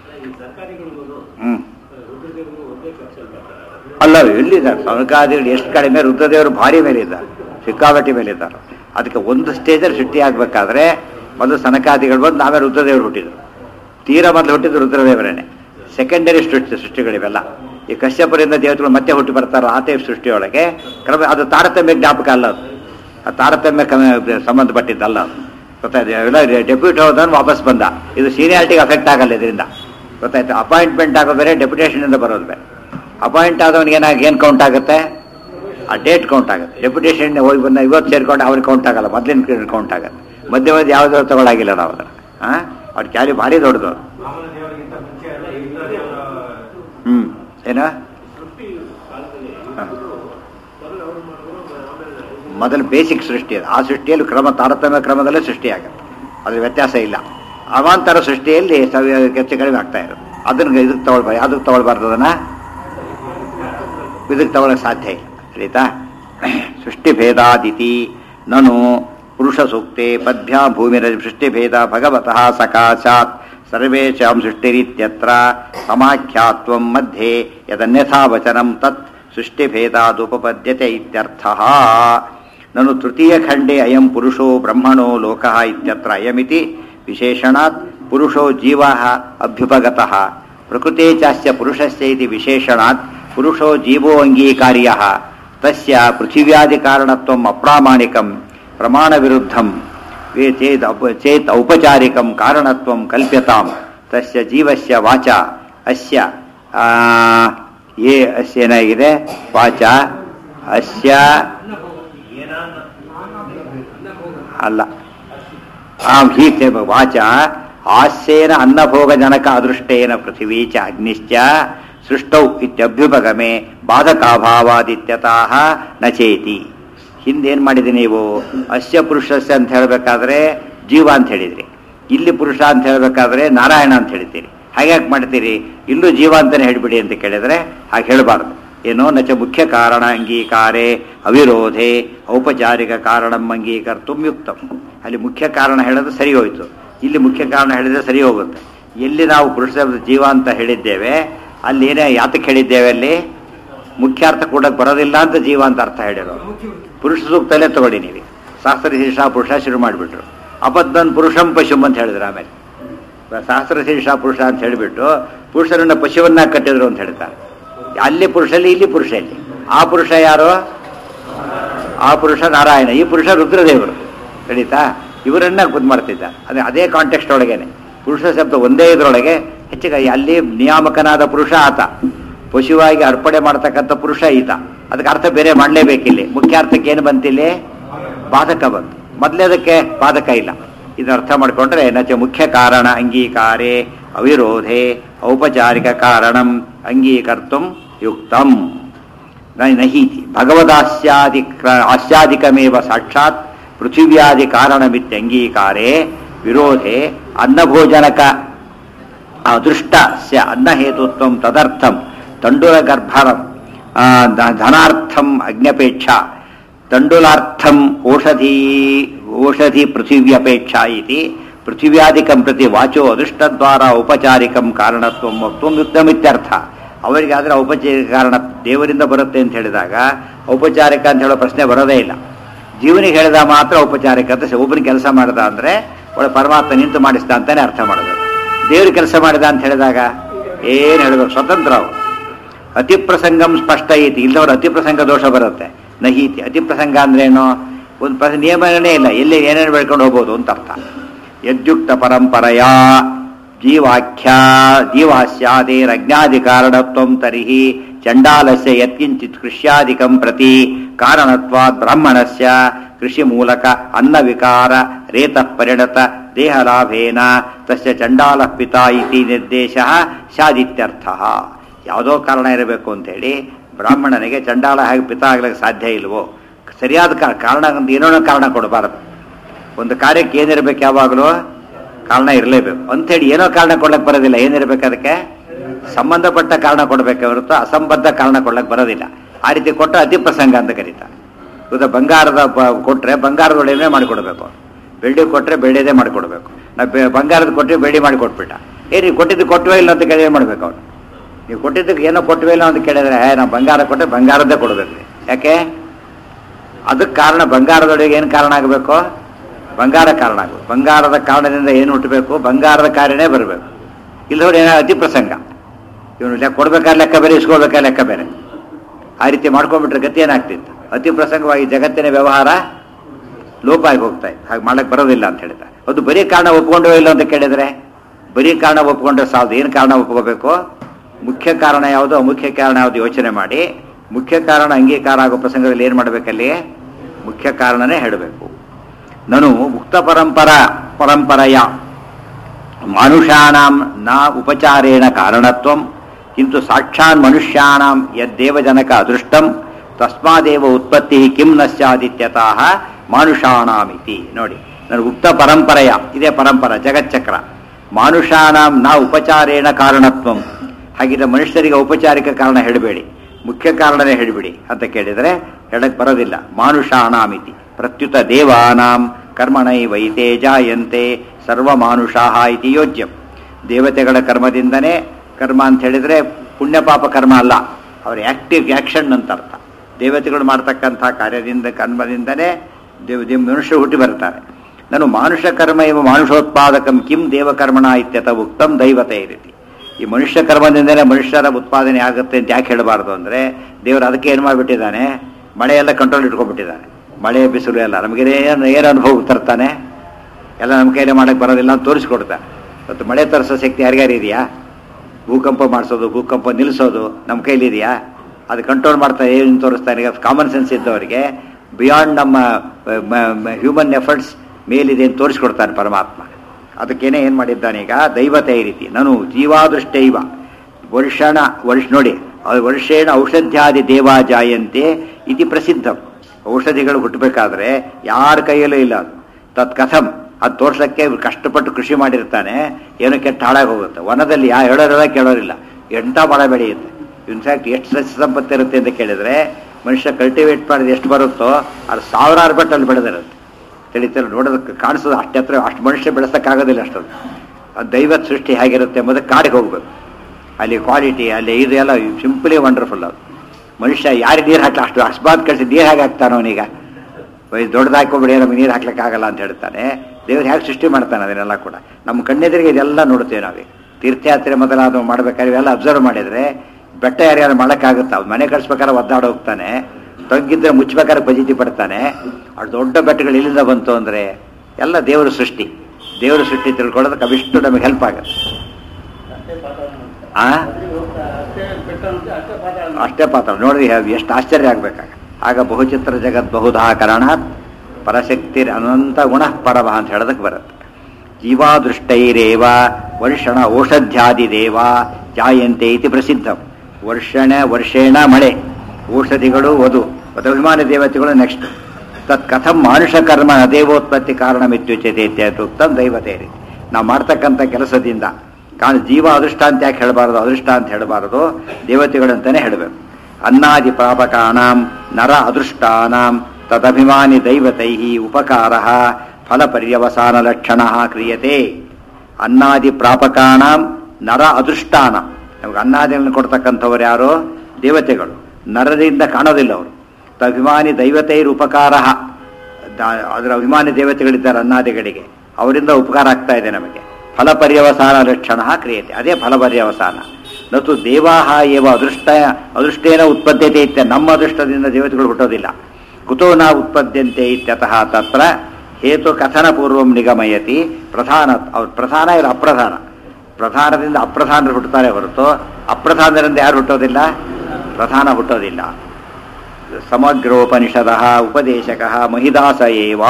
ಅಲ್ಲ, ಎಲ್ಲಿದ್ದಾರೆ ಸನಕಾದಿಗಳು ಎಷ್ಟು ಕಡಿಮೆ, ರುದ್ರದೇವರು ಭಾರಿ ಮೇಲೆ ಇದ್ದಾರೆ, ಸಿಕ್ಕಾಬಟ್ಟಿ ಮೇಲೆ ಇದ್ದಾರೆ. ಅದಕ್ಕೆ ಒಂದು ಸ್ಟೇಜಲ್ಲಿ ಸೃಷ್ಟಿ ಆಗಬೇಕಾದ್ರೆ ಮೊದಲು ಸನಕಾದಿಗಳು ಬಂದು ನಾವೇ ರುದ್ರದೇವರು ಹುಟ್ಟಿದ್ರು. ತೀರಾ ಮೊದಲು ಹುಟ್ಟಿದ್ರು ರುದ್ರದೇವರೇನೆ. ಸೆಕೆಂಡರಿ ಸೃಷ್ಟಿಗಳಿವೆಲ್ಲ. ಈ ಕಶ್ಯಪರಿಂದ ದೇವತೆಗಳು ಮತ್ತೆ ಹುಟ್ಟಿ ಬರ್ತಾರೋ ಆ ಟೈಪ್ ಸೃಷ್ಟಿಯೊಳಗೆ ಕ್ರಮ ಅದು ತಾರತಮ್ಯ ಜ್ಞಾಪಕ ಅಲ್ಲ, ಅದು ಆ ತಾರತಮ್ಯ ಸಂಬಂಧಪಟ್ಟಿದ್ದಲ್ಲ. ಅದು ಗೊತ್ತಾಯ್ತು. ಎಲ್ಲ ಡೆಪ್ಯೂಟ್ ಹೋದವನು ವಾಪಸ್ ಬಂದ, ಇದು ಸೀನಿಯಾರಿಟಿಗೆ ಅಫೆಕ್ಟ್ ಆಗಲ್ಲ ಇದರಿಂದ, ಗೊತ್ತಾಯ್ತು. ಅಪಾಯಿಂಟ್ಮೆಂಟ್ ಆಗೋ ಬೇರೆ, ಡೆಪ್ಯುಟೇಷನಿಂದ ಬರೋದು ಬೇರೆ. ಅಪಾಯಿಂಟ್ ಆದವನಿಗೆ ಏನು ಕೌಂಟ್ ಆಗುತ್ತೆ, ಆ ಡೇಟ್ ಕೌಂಟ್ ಆಗುತ್ತೆ. ಡೆಪ್ಯುಟೇಷನ್ ಹೋಗಿ ಬಂದ ಇವತ್ತು ಸೇರ್ಕೊಂಡು ಅವ್ರಿಗೆ ಕೌಂಟ್ ಆಗಲ್ಲ, ಮೊದಲಿನ ಕೌಂಟ್ ಆಗುತ್ತೆ. ಮಧ್ಯೆ ಯಾವುದೋ ತಗೊಳಾಗಿಲ್ಲ ನಾವು ಅದನ್ನು. ಅವ್ರ ಕ್ಯಾಲಿ ಭಾರಿ ದೊಡ್ಡದು. ಏನ ಮೊದಲು ಬೇಸಿಕ್ ಸೃಷ್ಟಿ ಅದು. ಆ ಸೃಷ್ಟಿಯಲ್ಲಿ ತಾರತಮ್ಯ ಕ್ರಮದಲ್ಲೇ ಸೃಷ್ಟಿಯಾಗುತ್ತೆ, ಅದ್ರ ವ್ಯತ್ಯಾಸ ಇಲ್ಲ. ಅವಾಂತರ ಸೃಷ್ಟಿಯಲ್ಲಿ ಹೆಚ್ಚು ಕಡಿಮೆ ಆಗ್ತಾ ಇರೋದು. ಅದನ್ನ ಇದಕ್ಕೆ ತಗೊಳ್ಬಾರ್ದು, ಅದಕ್ಕೆ ತಗೊಳ್ಬಾರ್ದು, ಅದನ್ನ ಇದಕ್ಕೆ ತಗೊಳ್ಳೋಕೆ ಸಾಧ್ಯ ಇಲ್ಲ. ಆಯ್ತಾ. ಸೃಷ್ಟಿಭೇದಾದಿತಿ ನನು ಪುರುಷ ಸೂಕ್ತೆ ಪದ್ಭ್ಯಾ ಭೂಮಿರ ಸೃಷ್ಟಿಭೇದ ಭಗವತಃ ಸಕಾಶಾತ್ ಸರ್ವೇಷಾಂ ಸೃಷ್ಟಿರಿತ್ಯತ್ರ ಸಮಾಖ್ಯಾತ್ವಂ ಮಧ್ಯೆ ಯದನ್ಯಥಾ ವಚನಂ ತತ್ ಸೃಷ್ಟಿಭೇದಾದುಪಪದ್ಯತೆ ಇತ್ಯರ್ಥಃ. ನನು ತೃತೀಯ ಖಂಡೇ ಅಯಂ ಪುರುಷೋ ಬ್ರಹ್ಮಣೋ ಲೋಕಃ ಇತ್ಯತ್ರ ಅಯಮಿತಿ ವಿಶೇಷಣಾತ್ ಪುರುಷೋ ಜೀವಃ ಅಭ್ಯುಪಗತಃ ಪ್ರಕೃತೆ ಚಾಸ್ಯ ಪುರುಷಸ್ಯ ಇತಿ ವಿಶೇಷಣಾತ್ ಪುರುಷೋ ಜೀವೋ ಅಂಗೀಕಾರ್ಯಃ ತಸ್ಯ ಪೃಥಿವ್ಯಾದಿ ಕಾರಣತ್ವಂ ಅಪ್ರಾಮಾಣಿಕಂ ಪ್ರಮಾಣ ವಿರುದ್ಧಂ ಚೇತ್ ಔಪಚಾರಿಕಂ ಕಾರಣತ್ವಂ ಕಲ್ಪ್ಯತಾಂ ತಸ್ಯ ಜೀವಸ್ಯ ವಾಚ ಅಸ್ಯ ಅಸ್ಯ ಏನಾಗಿದೆ, ವಾಚ ಅಸ್ಯ ಅಲ್ಲ ಹೀಗೆ ವಾಚ ಹಾಸ್ಯೇನ ಅನ್ನಭೋಗಜನಕ ಅದೃಷ್ಟೇನ ಪೃಥಿವೀ ಚ ಅಗ್ನಿಶ್ಚ ಸೃಷ್ಟೌ ಇತ್ಯಭ್ಯುಪಗಮೆ ಬಾಧಕಾಭಾವಾದಿತ್ಯತಃ ನಚೇತಿ. ಹಿಂದೇನು ಮಾಡಿದ್ರಿ ನೀವು, ಅಸ್ಯ ಪುರುಷಸ್ಯ ಅಂತ ಹೇಳಬೇಕಾದ್ರೆ ಜೀವ ಅಂತ ಹೇಳಿದ್ರಿ, ಇಲ್ಲಿ ಪುರುಷ ಅಂತ ಹೇಳಬೇಕಾದ್ರೆ ನಾರಾಯಣ ಅಂತ ಹೇಳ್ತೀರಿ. ಹಾಗ್ಯಾಕೆ ಮಾಡ್ತೀರಿ, ಇಲ್ಲೂ ಜೀವ ಅಂತಲೇ ಹೇಳಿಬಿಡಿ ಅಂತ ಕೇಳಿದರೆ ಹಾಗೆ ಹೇಳಬಾರ್ದು. ಏನೋ ನಚ ಮುಖ್ಯ ಕಾರಣ ಅಂಗೀಕಾರೇ ಅವಿರೋಧೆ ಔಪಚಾರಿಕ ಕಾರಣಂ ಅಂಗೀಕರ್ತುಂ ಯುಕ್ತಂ. ಅಲ್ಲಿ ಮುಖ್ಯ ಕಾರಣ ಹೇಳೋದು ಸರಿ ಹೋಯಿತು, ಇಲ್ಲಿ ಮುಖ್ಯ ಕಾರಣ ಹೇಳಿದ್ರೆ ಸರಿ ಹೋಗುತ್ತೆ. ಎಲ್ಲಿ ನಾವು ಪುರುಷ ಜೀವ ಅಂತ ಹೇಳಿದ್ದೇವೆ ಅಲ್ಲಿ ಏನೇ ಯಾತಕ್ಕೆ ಹೇಳಿದ್ದೇವೆ, ಅಲ್ಲಿ ಮುಖ್ಯ ಅರ್ಥ ಕೊಡಕ್ಕೆ ಬರೋದಿಲ್ಲ ಅಂತ ಜೀವ ಅಂತ ಅರ್ಥ ಹೇಳಿರೋ. ಪುರುಷ ಸೂಕ್ತಲ್ಲೇ ತಗೊಳ್ಳಿ ನೀವು. ಶಾಸ್ತ್ರ ಶೀರ್ಷ ಪುರುಷ ಶುರು ಮಾಡಿಬಿಟ್ರು, ಅಪದ್ದನ್ ಪುರುಷಂ ಪಶುಂ ಅಂತ ಹೇಳಿದ್ರು. ಆಮೇಲೆ ಶಾಸ್ತ್ರ ಶೀರ್ಷ ಪುರುಷ ಅಂತ ಹೇಳಿಬಿಟ್ಟು ಪುರುಷರನ್ನ ಪಶುವನ್ನ ಕಟ್ಟಿದ್ರು ಅಂತ ಹೇಳ್ತಾರೆ. ಅಲ್ಲಿ ಪುರುಷಲ್ಲಿ ಇಲ್ಲಿ ಪುರುಷ, ಇಲ್ಲಿ ಆ ಪುರುಷ ಯಾರು, ಆ ಪುರುಷ ನಾರಾಯಣ, ಈ ಪುರುಷ ರುದ್ರದೇವರು. ನಡೀತಾ, ಇವರನ್ನ ಗುದ್ ಮಾಡ್ತಿದ್ದ. ಅದೇ ಕಾಂಟೆಕ್ಸ್ಟ್ ಒಳಗೇನೆ ಪುರುಷ ಶಬ್ದ ಒಂದೇ ಇದರೊಳಗೆ ಹೆಚ್ಚಿಗೆ ಅಲ್ಲಿ ನಿಯಾಮಕನಾದ ಪುರುಷ ಆತ, ಪಶುವಾಗಿ ಅರ್ಪಣೆ ಮಾಡ್ತಕ್ಕಂಥ ಪುರುಷ ಈತ. ಅದಕ್ಕೆ ಅರ್ಥ ಬೇರೆ ಮಾಡಲೇಬೇಕಿಲ್ಲಿ. ಮುಖ್ಯ ಅರ್ಥಕ್ಕೆ ಏನು ಬಂತಿಲ್ಲಿ, ಬಾಧಕ ಬಂತು. ಮೊದಲೇದಕ್ಕೆ ಬಾಧಕ ಇಲ್ಲ. ಇದನ್ನ ಅರ್ಥ ಮಾಡಿಕೊಂಡ್ರೆ ನಚ ಮುಖ್ಯ ಕಾರಣ ಅಂಗೀಕಾರೇ ಅವಿರೋಧೆ ಔಪಚಾರಿಕ ಕಾರಣಂ ಅಂಗೀಕರ್ತುಂ ಯುಕ್ತಂ ನಹೀತಿ ಭಗವದಾಸ್ಯಾದಿಕಮೇವ ಸಾಕ್ಷಾತ್ ಪೃಥಿವ್ಯಾದಿ ಕಾರಣಮಿತ್ಯಂಗೀಕಾರೇ ವಿರೋಧೆ ಅನ್ನಭೋಜನಕ ಅದೃಷ್ಟಸ್ಯ ಅನ್ನಹೇತುತ್ವಂ ತದರ್ಥಂ ತಂಡುಲಗರ್ಭರಂ ಧನಾರ್ಥಂ ಅಗ್ನ್ಯಪೇಕ್ಷಾ ತಂಡುಲಾರ್ಥಂ ಓಷಧಿ ಪೃಥಿವ್ಯಪೇಕ್ಷಾ ಇತಿ ಪೃಥಿವ್ಯಾದಿಕಂ ಪ್ರತಿ ವಾಚೋ ಅದೃಷ್ಟದ್ವಾರ ಔಪಚಾರಿಕಂ ಕಾರಣತ್ವಂ ವಕ್ತುಂ ಯುಕ್ತಮಿತ್ಯರ್ಥ. ಅವರಿಗೆ ಆದರೆ ಔಪಚಾರಿಕ ಕಾರಣ ದೇವರಿಂದ ಬರುತ್ತೆ ಅಂತ ಹೇಳಿದಾಗ ಔಪಚಾರಿಕ ಅಂತ ಹೇಳೋ ಪ್ರಶ್ನೆ ಬರೋದೇ ಇಲ್ಲ. ಜೀವನಿಗೆ ಹೇಳಿದ ಮಾತ್ರ ಔಪಚಾರಿಕ ಅಂತ. ಒಬ್ಬನ ಕೆಲಸ ಮಾಡ್ದ ಅಂದರೆ ಒಳ್ಳೆ ಪರಮಾತ್ಮ ನಿಂತು ಮಾಡಿಸ್ದ ಅಂತಾನೆ ಅರ್ಥ ಮಾಡಬೇಕು. ದೇವ್ರ ಕೆಲಸ ಮಾಡಿದ ಅಂತ ಹೇಳಿದಾಗ ಏನು ಹೇಳಬೇಕು, ಸ್ವತಂತ್ರ ಅವರು. ಅತಿಪ್ರಸಂಗಂ ಸ್ಪಷ್ಟ ಐತಿ, ಇಲ್ಲದವ್ರು ಅತಿಪ್ರಸಂಗ ದೋಷ ಬರುತ್ತೆ. ನಹೀತಿ ಅತಿಪ್ರಸಂಗ ಅಂದ್ರೇನು, ಒಂದು ನಿಯಮನೇ ಇಲ್ಲ, ಎಲ್ಲಿ ಏನೇನು ಬೆಳ್ಕೊಂಡು ಹೋಗ್ಬೋದು ಅಂತ ಅರ್ಥ. ಯದ್ಯುಕ್ತ ಪರಂಪರೆಯ ಜೀವಾಸ್ಯಾದೇರಜ್ಞಾದಿ ಕಾರಣತ್ವಂ ತರ್ಹಿ ಚಂಡಾಲಸ್ಯ ಯತ್ಕಿಂಚಿತ್ ಕೃಷ್ಯಾದಿಕಂ ಪ್ರತಿ ಕಾರಣತ್ವಾತ್ ಬ್ರಾಹ್ಮಣಸ್ಯ ಕೃಷಿ ಮೂಲಕ ಅನ್ನ ವಿಕಾರ ರೇತಃ ಪರಿಣತ ದೇಹಲಾಭೇನ ತಸ್ಯ ಚಂಡಾಲ ಪಿತಾ ಇತಿ ನಿರ್ದೇಶ ಸ್ಯಾದಿತ್ಯರ್ಥಃ. ಯಾವುದೋ ಕಾರಣ ಇರಬೇಕು ಅಂತೇಳಿ ಬ್ರಾಹ್ಮಣನಿಗೆ ಚಂಡಾಲ ಹಾಗೆ ಪಿತ ಆಗ್ಲಿಕ್ಕೆ ಸಾಧ್ಯ ಇಲ್ವೋ? ಸರಿಯಾದ ಕಾರಣ ಅಂತ ಏನೋ ಕಾರಣ ಕೊಡಬಾರದು. ಒಂದು ಕಾರ್ಯಕ್ಕೆ ಏನಿರಬೇಕು, ಯಾವಾಗಲೂ ಕಾರಣ ಇರಲೇಬೇಕು ಅಂಥೇಳಿ ಏನೋ ಕಾರಣ ಕೊಡ್ಲಕ್ಕೆ ಬರೋದಿಲ್ಲ. ಏನಿರಬೇಕು, ಅದಕ್ಕೆ ಸಂಬಂಧಪಟ್ಟ ಕಾರಣ ಕೊಡಬೇಕೆ ಹೊರತು ಅಸಂಬದ್ಧ ಕಾರಣ ಕೊಡ್ಲಕ್ಕೆ ಬರೋದಿಲ್ಲ. ಆ ರೀತಿ ಕೊಟ್ಟರೆ ಅತಿ ಪ್ರಸಂಗ ಅಂತ ಕರೀತಾರೆ. ಇವತ್ತು ಬಂಗಾರದ ಕೊಟ್ಟರೆ ಬಂಗಾರದ ಒಳ್ಳೆಯದೇ ಮಾಡಿಕೊಡ್ಬೇಕು, ಬೆಳ್ಳಿ ಕೊಟ್ಟರೆ ಬೆಳ್ಳಿಯದೇ ಮಾಡಿಕೊಡ್ಬೇಕು. ನಾವು ಬಂಗಾರದ ಕೊಟ್ಟರೆ ಬೆಳ್ಳಿ ಮಾಡಿ ಕೊಟ್ಬಿಟ್ಟ, ನೀವು ಕೊಟ್ಟಿದ್ದು ಕೊಟ್ಟವೇ ಇಲ್ಲ ಅಂತ ಕೇಳಿ ಏನು ಮಾಡ್ಬೇಕು ಅವ್ರು? ನೀವು ಕೊಟ್ಟಿದ್ದಕ್ಕೆ ಏನೋ ಕೊಟ್ಟವೇ ಇಲ್ಲ ಅಂತ ಕೇಳಿದ್ರೆ ನಾವು ಬಂಗಾರ ಕೊಟ್ಟರೆ ಬಂಗಾರದ್ದೇ ಕೊಡಬೇಕು. ಯಾಕೆ? ಅದಕ್ಕೆ ಕಾರಣ ಬಂಗಾರದೊಳಗೆ ಏನು ಕಾರಣ ಆಗಬೇಕು? ಬಂಗಾರ ಕಾರಣ ಆಗಬೇಕು. ಬಂಗಾರದ ಕಾರಣದಿಂದ ಏನು ಹುಟ್ಟಬೇಕು? ಬಂಗಾರದ ಕಾರ್ಯನೇ ಬರಬೇಕು. ಇಲ್ಲದವ್ರು ಏನೋ ಅತಿ ಪ್ರಸಂಗ, ಇವನು ಕೊಡ್ಬೇಕಾದ್ರೆ ಲೆಕ್ಕ ಬೇರೆ, ಇಸ್ಕೊಳ್ಬೇಕಾದ್ರೆ ಲೆಕ್ಕ ಬೇರೆ. ಆ ರೀತಿ ಮಾಡ್ಕೊಂಡ್ಬಿಟ್ರೆ ಗತಿ ಏನಾಗ್ತಿತ್ತು? ಅತಿ ಪ್ರಸಂಗವಾಗಿ ಜಗತ್ತಿನ ವ್ಯವಹಾರ ಲೋಪ ಆಗಿ ಹೋಗ್ತಾ ಇತ್ತು. ಹಾಗೆ ಮಾಡಕ್ಕೆ ಬರೋದಿಲ್ಲ ಅಂತ ಹೇಳಿದ್ರೆ ಅದು ಬರೀ ಕಾರಣ ಒಪ್ಕೊಂಡೋ ಇಲ್ಲ ಅಂತ ಕೇಳಿದರೆ ಬರೀ ಕಾರಣ ಒಪ್ಕೊಂಡ್ರೆ ಸಾಲದು. ಏನು ಕಾರಣ ಒಪ್ಕೋಬೇಕು? ಮುಖ್ಯ ಕಾರಣ ಯಾವುದು, ಅಮುಖ್ಯ ಕಾರಣ ಯಾವುದು ಯೋಚನೆ ಮಾಡಿ ಮುಖ್ಯ ಕಾರಣ ಅಂಗೀಕಾರ ಆಗೋ ಪ್ರಸಂಗದಲ್ಲಿ ಏನು ಮಾಡಬೇಕಲ್ಲಿ? ಮುಖ್ಯ ಕಾರಣನೇ ಹೇಳಬೇಕು. ನಾನು ಮುಕ್ತ ಪರಂಪರೆಯ ಮಾನುಷಾಣಾಂ ನ ಉಪಚಾರೇಣ ಕಾರಣತ್ವಂ ಕಿಂತು ಸಾಕ್ಷಾನ್ ಮನುಷ್ಯಾಣಾಂ ಯದ್ದೇವಜನಕ ಅದೃಷ್ಟಂ ತಸ್ಮಾದೇವ ಉತ್ಪತ್ತಿ ಕಿಂ ನ ಸ್ಯಾದಿತ್ಯತಃ ಮಾನುಷಾಣಾಮಿತಿ. ನೋಡಿ, ನಾನು ಉಕ್ತ ಪರಂಪರೆಯ, ಇದೇ ಪರಂಪರ ಜಗಚ್ಚಕ್ರ. ಮಾನುಷಾಣಾಂ ನ ಉಪಚಾರೇಣ ಕಾರಣತ್ವಂ, ಹಾಗಿದ್ರೆ ಮನುಷ್ಯರಿಗೆ ಔಪಚಾರಿಕ ಕಾರಣ ಹೇಳಬೇಡಿ, ಮುಖ್ಯ ಕಾರಣನೇ ಹೇಳಿಬಿಡಿ ಅಂತ ಕೇಳಿದರೆ ಹೇಳಕ್ ಬರೋದಿಲ್ಲ. ಮಾನುಷಾಣಾಮಿತಿ ಪ್ರತ್ಯುತ ದೇವಾನಾಂ ಕರ್ಮಣೈವೈತೆ ಜಾಯಂತೆ ಸರ್ವ ಮಾನುಷಾಹ ಇತಿ ಯೋಜ್ಯಂ. ದೇವತೆಗಳ ಕರ್ಮದಿಂದನೇ, ಕರ್ಮ ಅಂತ ಹೇಳಿದರೆ ಪುಣ್ಯ ಪಾಪ ಕರ್ಮ ಅಲ್ಲ, ಅವರ ಆಕ್ಟಿವ್ ಆಕ್ಷನ್ ಅಂತ ಅರ್ಥ. ದೇವತೆಗಳು ಮಾಡ್ತಕ್ಕಂಥ ಕಾರ್ಯದಿಂದ ಕರ್ಮದಿಂದನೇ ಮನುಷ್ಯರು ಹುಟ್ಟಿ ಬರ್ತಾರೆ. ನಾನು ಮಾನುಷ ಕರ್ಮ ಇವ ಮಾನುಷೋತ್ಪಾದಕಂ ಕಿಂ ದೇವಕರ್ಮಣ ಇತ್ಯತ ಉಕ್ತಂ ದೈವತೆ ಈ ರೀತಿ. ಈ ಮನುಷ್ಯ ಕರ್ಮದಿಂದಲೇ ಮನುಷ್ಯರ ಉತ್ಪಾದನೆ ಆಗುತ್ತೆ ಅಂತ ಯಾಕೆ ಹೇಳಬಾರ್ದು ಅಂದರೆ ದೇವರು ಅದಕ್ಕೆ ಏನು ಮಾಡಿಬಿಟ್ಟಿದ್ದಾನೆ, ಮಳೆಯೆಲ್ಲ ಕಂಟ್ರೋಲ್ ಇಟ್ಕೊಂಡ್ಬಿಟ್ಟಿದ್ದಾನೆ. ಮಳೆ ಬಿಸಿಲು ಎಲ್ಲ ನಮಗೇನು ಅನುಭವ ತರ್ತಾನೆ, ಎಲ್ಲ ನಮ್ಮ ಕೈಲೇ ಮಾಡೋಕ್ಕೆ ಬರೋದಿಲ್ಲ ಅಂತ ತೋರಿಸ್ಕೊಡ್ತಾನೆ. ಮತ್ತು ಮಳೆ ತರಿಸೋ ಶಕ್ತಿ ಯಾರಿಗಾರು ಇದೆಯಾ? ಭೂಕಂಪ ಮಾಡಿಸೋದು, ಭೂಕಂಪ ನಿಲ್ಲಿಸೋದು ನಮ್ಮ ಕೈಲಿದೆಯಾ? ಅದು ಕಂಟ್ರೋಲ್ ಮಾಡ್ತಾ ಏನು ತೋರಿಸ್ತಾನೆ? ಈಗ ಕಾಮನ್ ಸೆನ್ಸ್ ಇದ್ದವರಿಗೆ ಬಿಯಾಂಡ್ ನಮ್ಮ ಹ್ಯೂಮನ್ ಎಫರ್ಟ್ಸ್ ಮೇಲಿದೆ ಅಂತ ತೋರಿಸ್ಕೊಡ್ತಾನೆ ಪರಮಾತ್ಮ. ಅದಕ್ಕೇನೆ ಏನು ಮಾಡಿದ್ದಾನೆ ಈಗ? ದೈವತೆ ಈ ರೀತಿ. ನಾನು ಜೀವಾದೃಷ್ಟೈವ ನೋಡಿ, ವರ್ಷೇಣ ಔಷಧ್ಯಾದಿ ದೇವಾ ಜಾಯಂತೆ ಇತಿ ಪ್ರಸಿದ್ಧಂ. ಔಷಧಿಗಳು ಹುಟ್ಟಬೇಕಾದ್ರೆ ಯಾರ ಕೈಯಲ್ಲೂ ಇಲ್ಲ ಅದು. ತತ್ ಕಥಂ, ಅದು ತೋರ್ಸಕ್ಕೆ ಕಷ್ಟಪಟ್ಟು ಕೃಷಿ ಮಾಡಿರ್ತಾನೆ, ಏನೋ ಕೆಟ್ಟ ಹಾಳಾಗಿ ಹೋಗುತ್ತೆ. ವನದಲ್ಲಿ ಹೇಳೋರೆಲ್ಲ ಕೇಳೋರಿಲ್ಲ, ಎಂಥ ಮಳೆ ಬೆಳೆಯುತ್ತೆ. ಇನ್ಫ್ಯಾಕ್ಟ್ ಎಷ್ಟು ಸಸ್ಯ ಸಂಪತ್ತು ಇರುತ್ತೆ ಅಂತ ಕೇಳಿದರೆ ಮನುಷ್ಯ ಕಲ್ಟಿವೇಟ್ ಮಾಡಿದ್ರೆ ಎಷ್ಟು ಬರುತ್ತೋ ಅದು ಸಾವಿರಾರು ಬೆಟ್ಟಲ್ಲಿ ಬೆಳೆದಿರುತ್ತೆ. ತಿಳಿತಾರೆ, ನೋಡೋದಕ್ಕೆ ಕಾಣಿಸೋದು ಅಷ್ಟು ಹತ್ರ, ಅಷ್ಟು ಮನುಷ್ಯ ಬೆಳೆಸೋಕ್ಕಾಗೋದಿಲ್ಲ ಅಷ್ಟೊಂದು. ಅದು ದೈವದ ಸೃಷ್ಟಿ ಹೇಗಿರುತ್ತೆ ಎಂಬುದು ಕಾಡಿಗೆ ಹೋಗ್ಬೇಕು. ಅಲ್ಲಿ ಕ್ವಾಲಿಟಿ, ಅಲ್ಲಿ ಇದು ಎಲ್ಲ ಸಿಂಪಲಿ ವಂಡರ್ಫುಲ್. ಅದು ಮನುಷ್ಯ ಯಾರಿಗೆ ನೀರು ಹಾಕ್ಲ, ಅಷ್ಟು ಅಸ್ಮಾತ್ ಕಳಿಸಿ ನೀರು ಹೇಗೆ ಹಾಕ್ತಾನೋ ಅವನೀಗ? ದೊಡ್ಡದಾಕೋಬಿಡಿ, ನಮಗೆ ನೀರು ಹಾಕ್ಲಿಕ್ಕಾಗಲ್ಲ ಅಂತ ಹೇಳ್ತಾನೆ. ದೇವ್ರು ಹೇಗೆ ಸೃಷ್ಟಿ ಮಾಡ್ತಾನೆ ಅದನ್ನೆಲ್ಲ ಕೂಡ ನಮ್ಮ ಕಣ್ಣೆದುರಿಗೆ ಇದೆಲ್ಲ ನೋಡ್ತೇವೆ ನಾವೀಗ. ತೀರ್ಥಯಾತ್ರೆ ಮೊದಲಾದ ಮಾಡ್ಬೇಕಾದ್ರೆ ಇವೆಲ್ಲ ಅಬ್ಸರ್ವ್ ಮಾಡಿದರೆ ಬೆಟ್ಟ ಯಾರ್ಯಾರು ಮಾಡೋಕ್ಕಾಗುತ್ತಾ? ಅವ್ನು ಮನೆ ಕಳಿಸ್ಬೇಕಾದ್ರೆ ಒದ್ದಾಡ ಹೋಗ್ತಾನೆ, ತೊಗ್ಗಿದ್ರೆ ಮುಚ್ಚಬೇಕಾದ್ರೆ ಫಜೀತಿ ಪಡ್ತಾನೆ. ಅಷ್ಟು ದೊಡ್ಡ ಬೆಟ್ಟಗಳು ಇಲ್ಲಿಂದ ಬಂತು ಅಂದರೆ ಎಲ್ಲ ದೇವರ ಸೃಷ್ಟಿ. ದೇವರ ಸೃಷ್ಟಿ ತಿಳ್ಕೊಳ್ಳೋದಕ್ಕೆ ಅವಿಷ್ಟು ನಮಗೆ ಹೆಲ್ಪ್ ಆಗುತ್ತೆ. ಅಷ್ಟೇ ಪಾತ್ರ ನೋಡ್ರಿ, ಎಷ್ಟು ಆಶ್ಚರ್ಯ ಆಗ್ಬೇಕಾಗ. ಆಗ ಬಹುಚಿತ್ರ ಜಗತ್ ಬಹುಧಾ ಕಾರಣಾತ್ ಪರಶಕ್ತಿ ಅನಂತ ಗುಣ ಪರಮಃ ಅಂತ ಹೇಳೋದಕ್ಕೆ ಬರುತ್ತೆ. ಜೀವಾದೃಷ್ಟೈರೇವ ವರ್ಷಣ ಔಷಧ್ಯಾದಿ ದೇವ ಜಾಯಂತೆ ಇತಿ ಪ್ರಸಿದ್ಧಂ. ವರ್ಷೇಣ ಮಳೆ, ಔಷಧಿಗಳು ವಧು, ಅಭಿಮಾನಿ ದೇವತೆಗಳು ನೆಕ್ಸ್ಟ್. ತತ್ ಕಥಂ ಮಾನುಷ ಕರ್ಮ ದೇವೋತ್ಪತ್ತಿ ಕಾರಣ ಮಿತ್ಯುಚ್ಯತೆ ಇತ್ಯುಕ್ತಂ ದೈವತೆ. ನಾವು ಮಾಡ್ತಕ್ಕಂಥ ಕೆಲಸದಿಂದ ಜೀವ ಅದೃಷ್ಟ ಅಂತ ಯಾಕೆ ಹೇಳಬಾರದು? ಅದೃಷ್ಟ ಅಂತ ಹೇಳಬಾರದು, ದೇವತೆಗಳಂತಾನೆ ಹೇಳಬೇಕು. ಅನ್ನಾದಿ ಪ್ರಾಪಕಾನಾಂ ನರ ಅದೃಷ್ಟಾನಾಂ ತದಭಿಮಾನಿ ದೈವತೈ ಉಪಕಾರ ಫಲಪರ್ಯವಸಾನ ಲಕ್ಷಣ ಕ್ರಿಯತೆ. ಅನ್ನಾದಿ ಪ್ರಾಪಕಾನಾಂ ನರ ಅದೃಷ್ಟಾನ, ನಮಗೆ ಅನ್ನಾದಿಗಳನ್ನು ಕೊಡ್ತಕ್ಕಂಥವ್ರು ಯಾರು? ದೇವತೆಗಳು. ನರರಿಂದ ಕಾಣೋದಿಲ್ಲ ಅವರು. ಅಭಿಮಾನಿ ದೈವತೈರ್ ಉಪಕಾರ, ಅದರ ಅಭಿಮಾನಿ ದೇವತೆಗಳಿದ್ದಾರೆ ಅನ್ನಾದಿಗಳಿಗೆ, ಅವರಿಂದ ಉಪಕಾರ ಆಗ್ತಾ ಇದೆ ನಮಗೆ. ಫಲಪರ್ಯವಸಾನ ಲಕ್ಷಣ ಕ್ರಿಯತೆ, ಅದೇ ಫಲಪರ್ಯವಸಾನ. ನತು ದೇವಾಹ ಏವ ಅದೃಷ್ಟೇನ ಉತ್ಪದ್ಯತೆ ಇತ್ಯ, ನಮ್ಮ ಅದೃಷ್ಟದಿಂದ ದೇವತೆಗಳು ಹುಟ್ಟೋದಿಲ್ಲ. ಕುತೋ ನ ಉತ್ಪದ್ಯಂತೆ ಇತ್ಯತಃ ತತ್ರ ಹೇತು ಕಥನ ಪೂರ್ವಂ ನಿಗಮಯತಿ. ಪ್ರಧಾನ ಅವ್ರ ಪ್ರಧಾನ ಇವರು ಅಪ್ರಧಾನ, ಪ್ರಧಾನದಿಂದ ಅಪ್ರಧಾನರು ಹುಟ್ಟುತ್ತಾರೆ ಹೊರತು ಅಪ್ರಧಾನರಿಂದ ಯಾರು ಹುಟ್ಟೋದಿಲ್ಲ? ಪ್ರಧಾನ ಹುಟ್ಟೋದಿಲ್ಲ. ಸಮಗ್ರೋಪನಿಷದ ಉಪದೇಶಕ ಮಹಿದಾಸ ಏವ.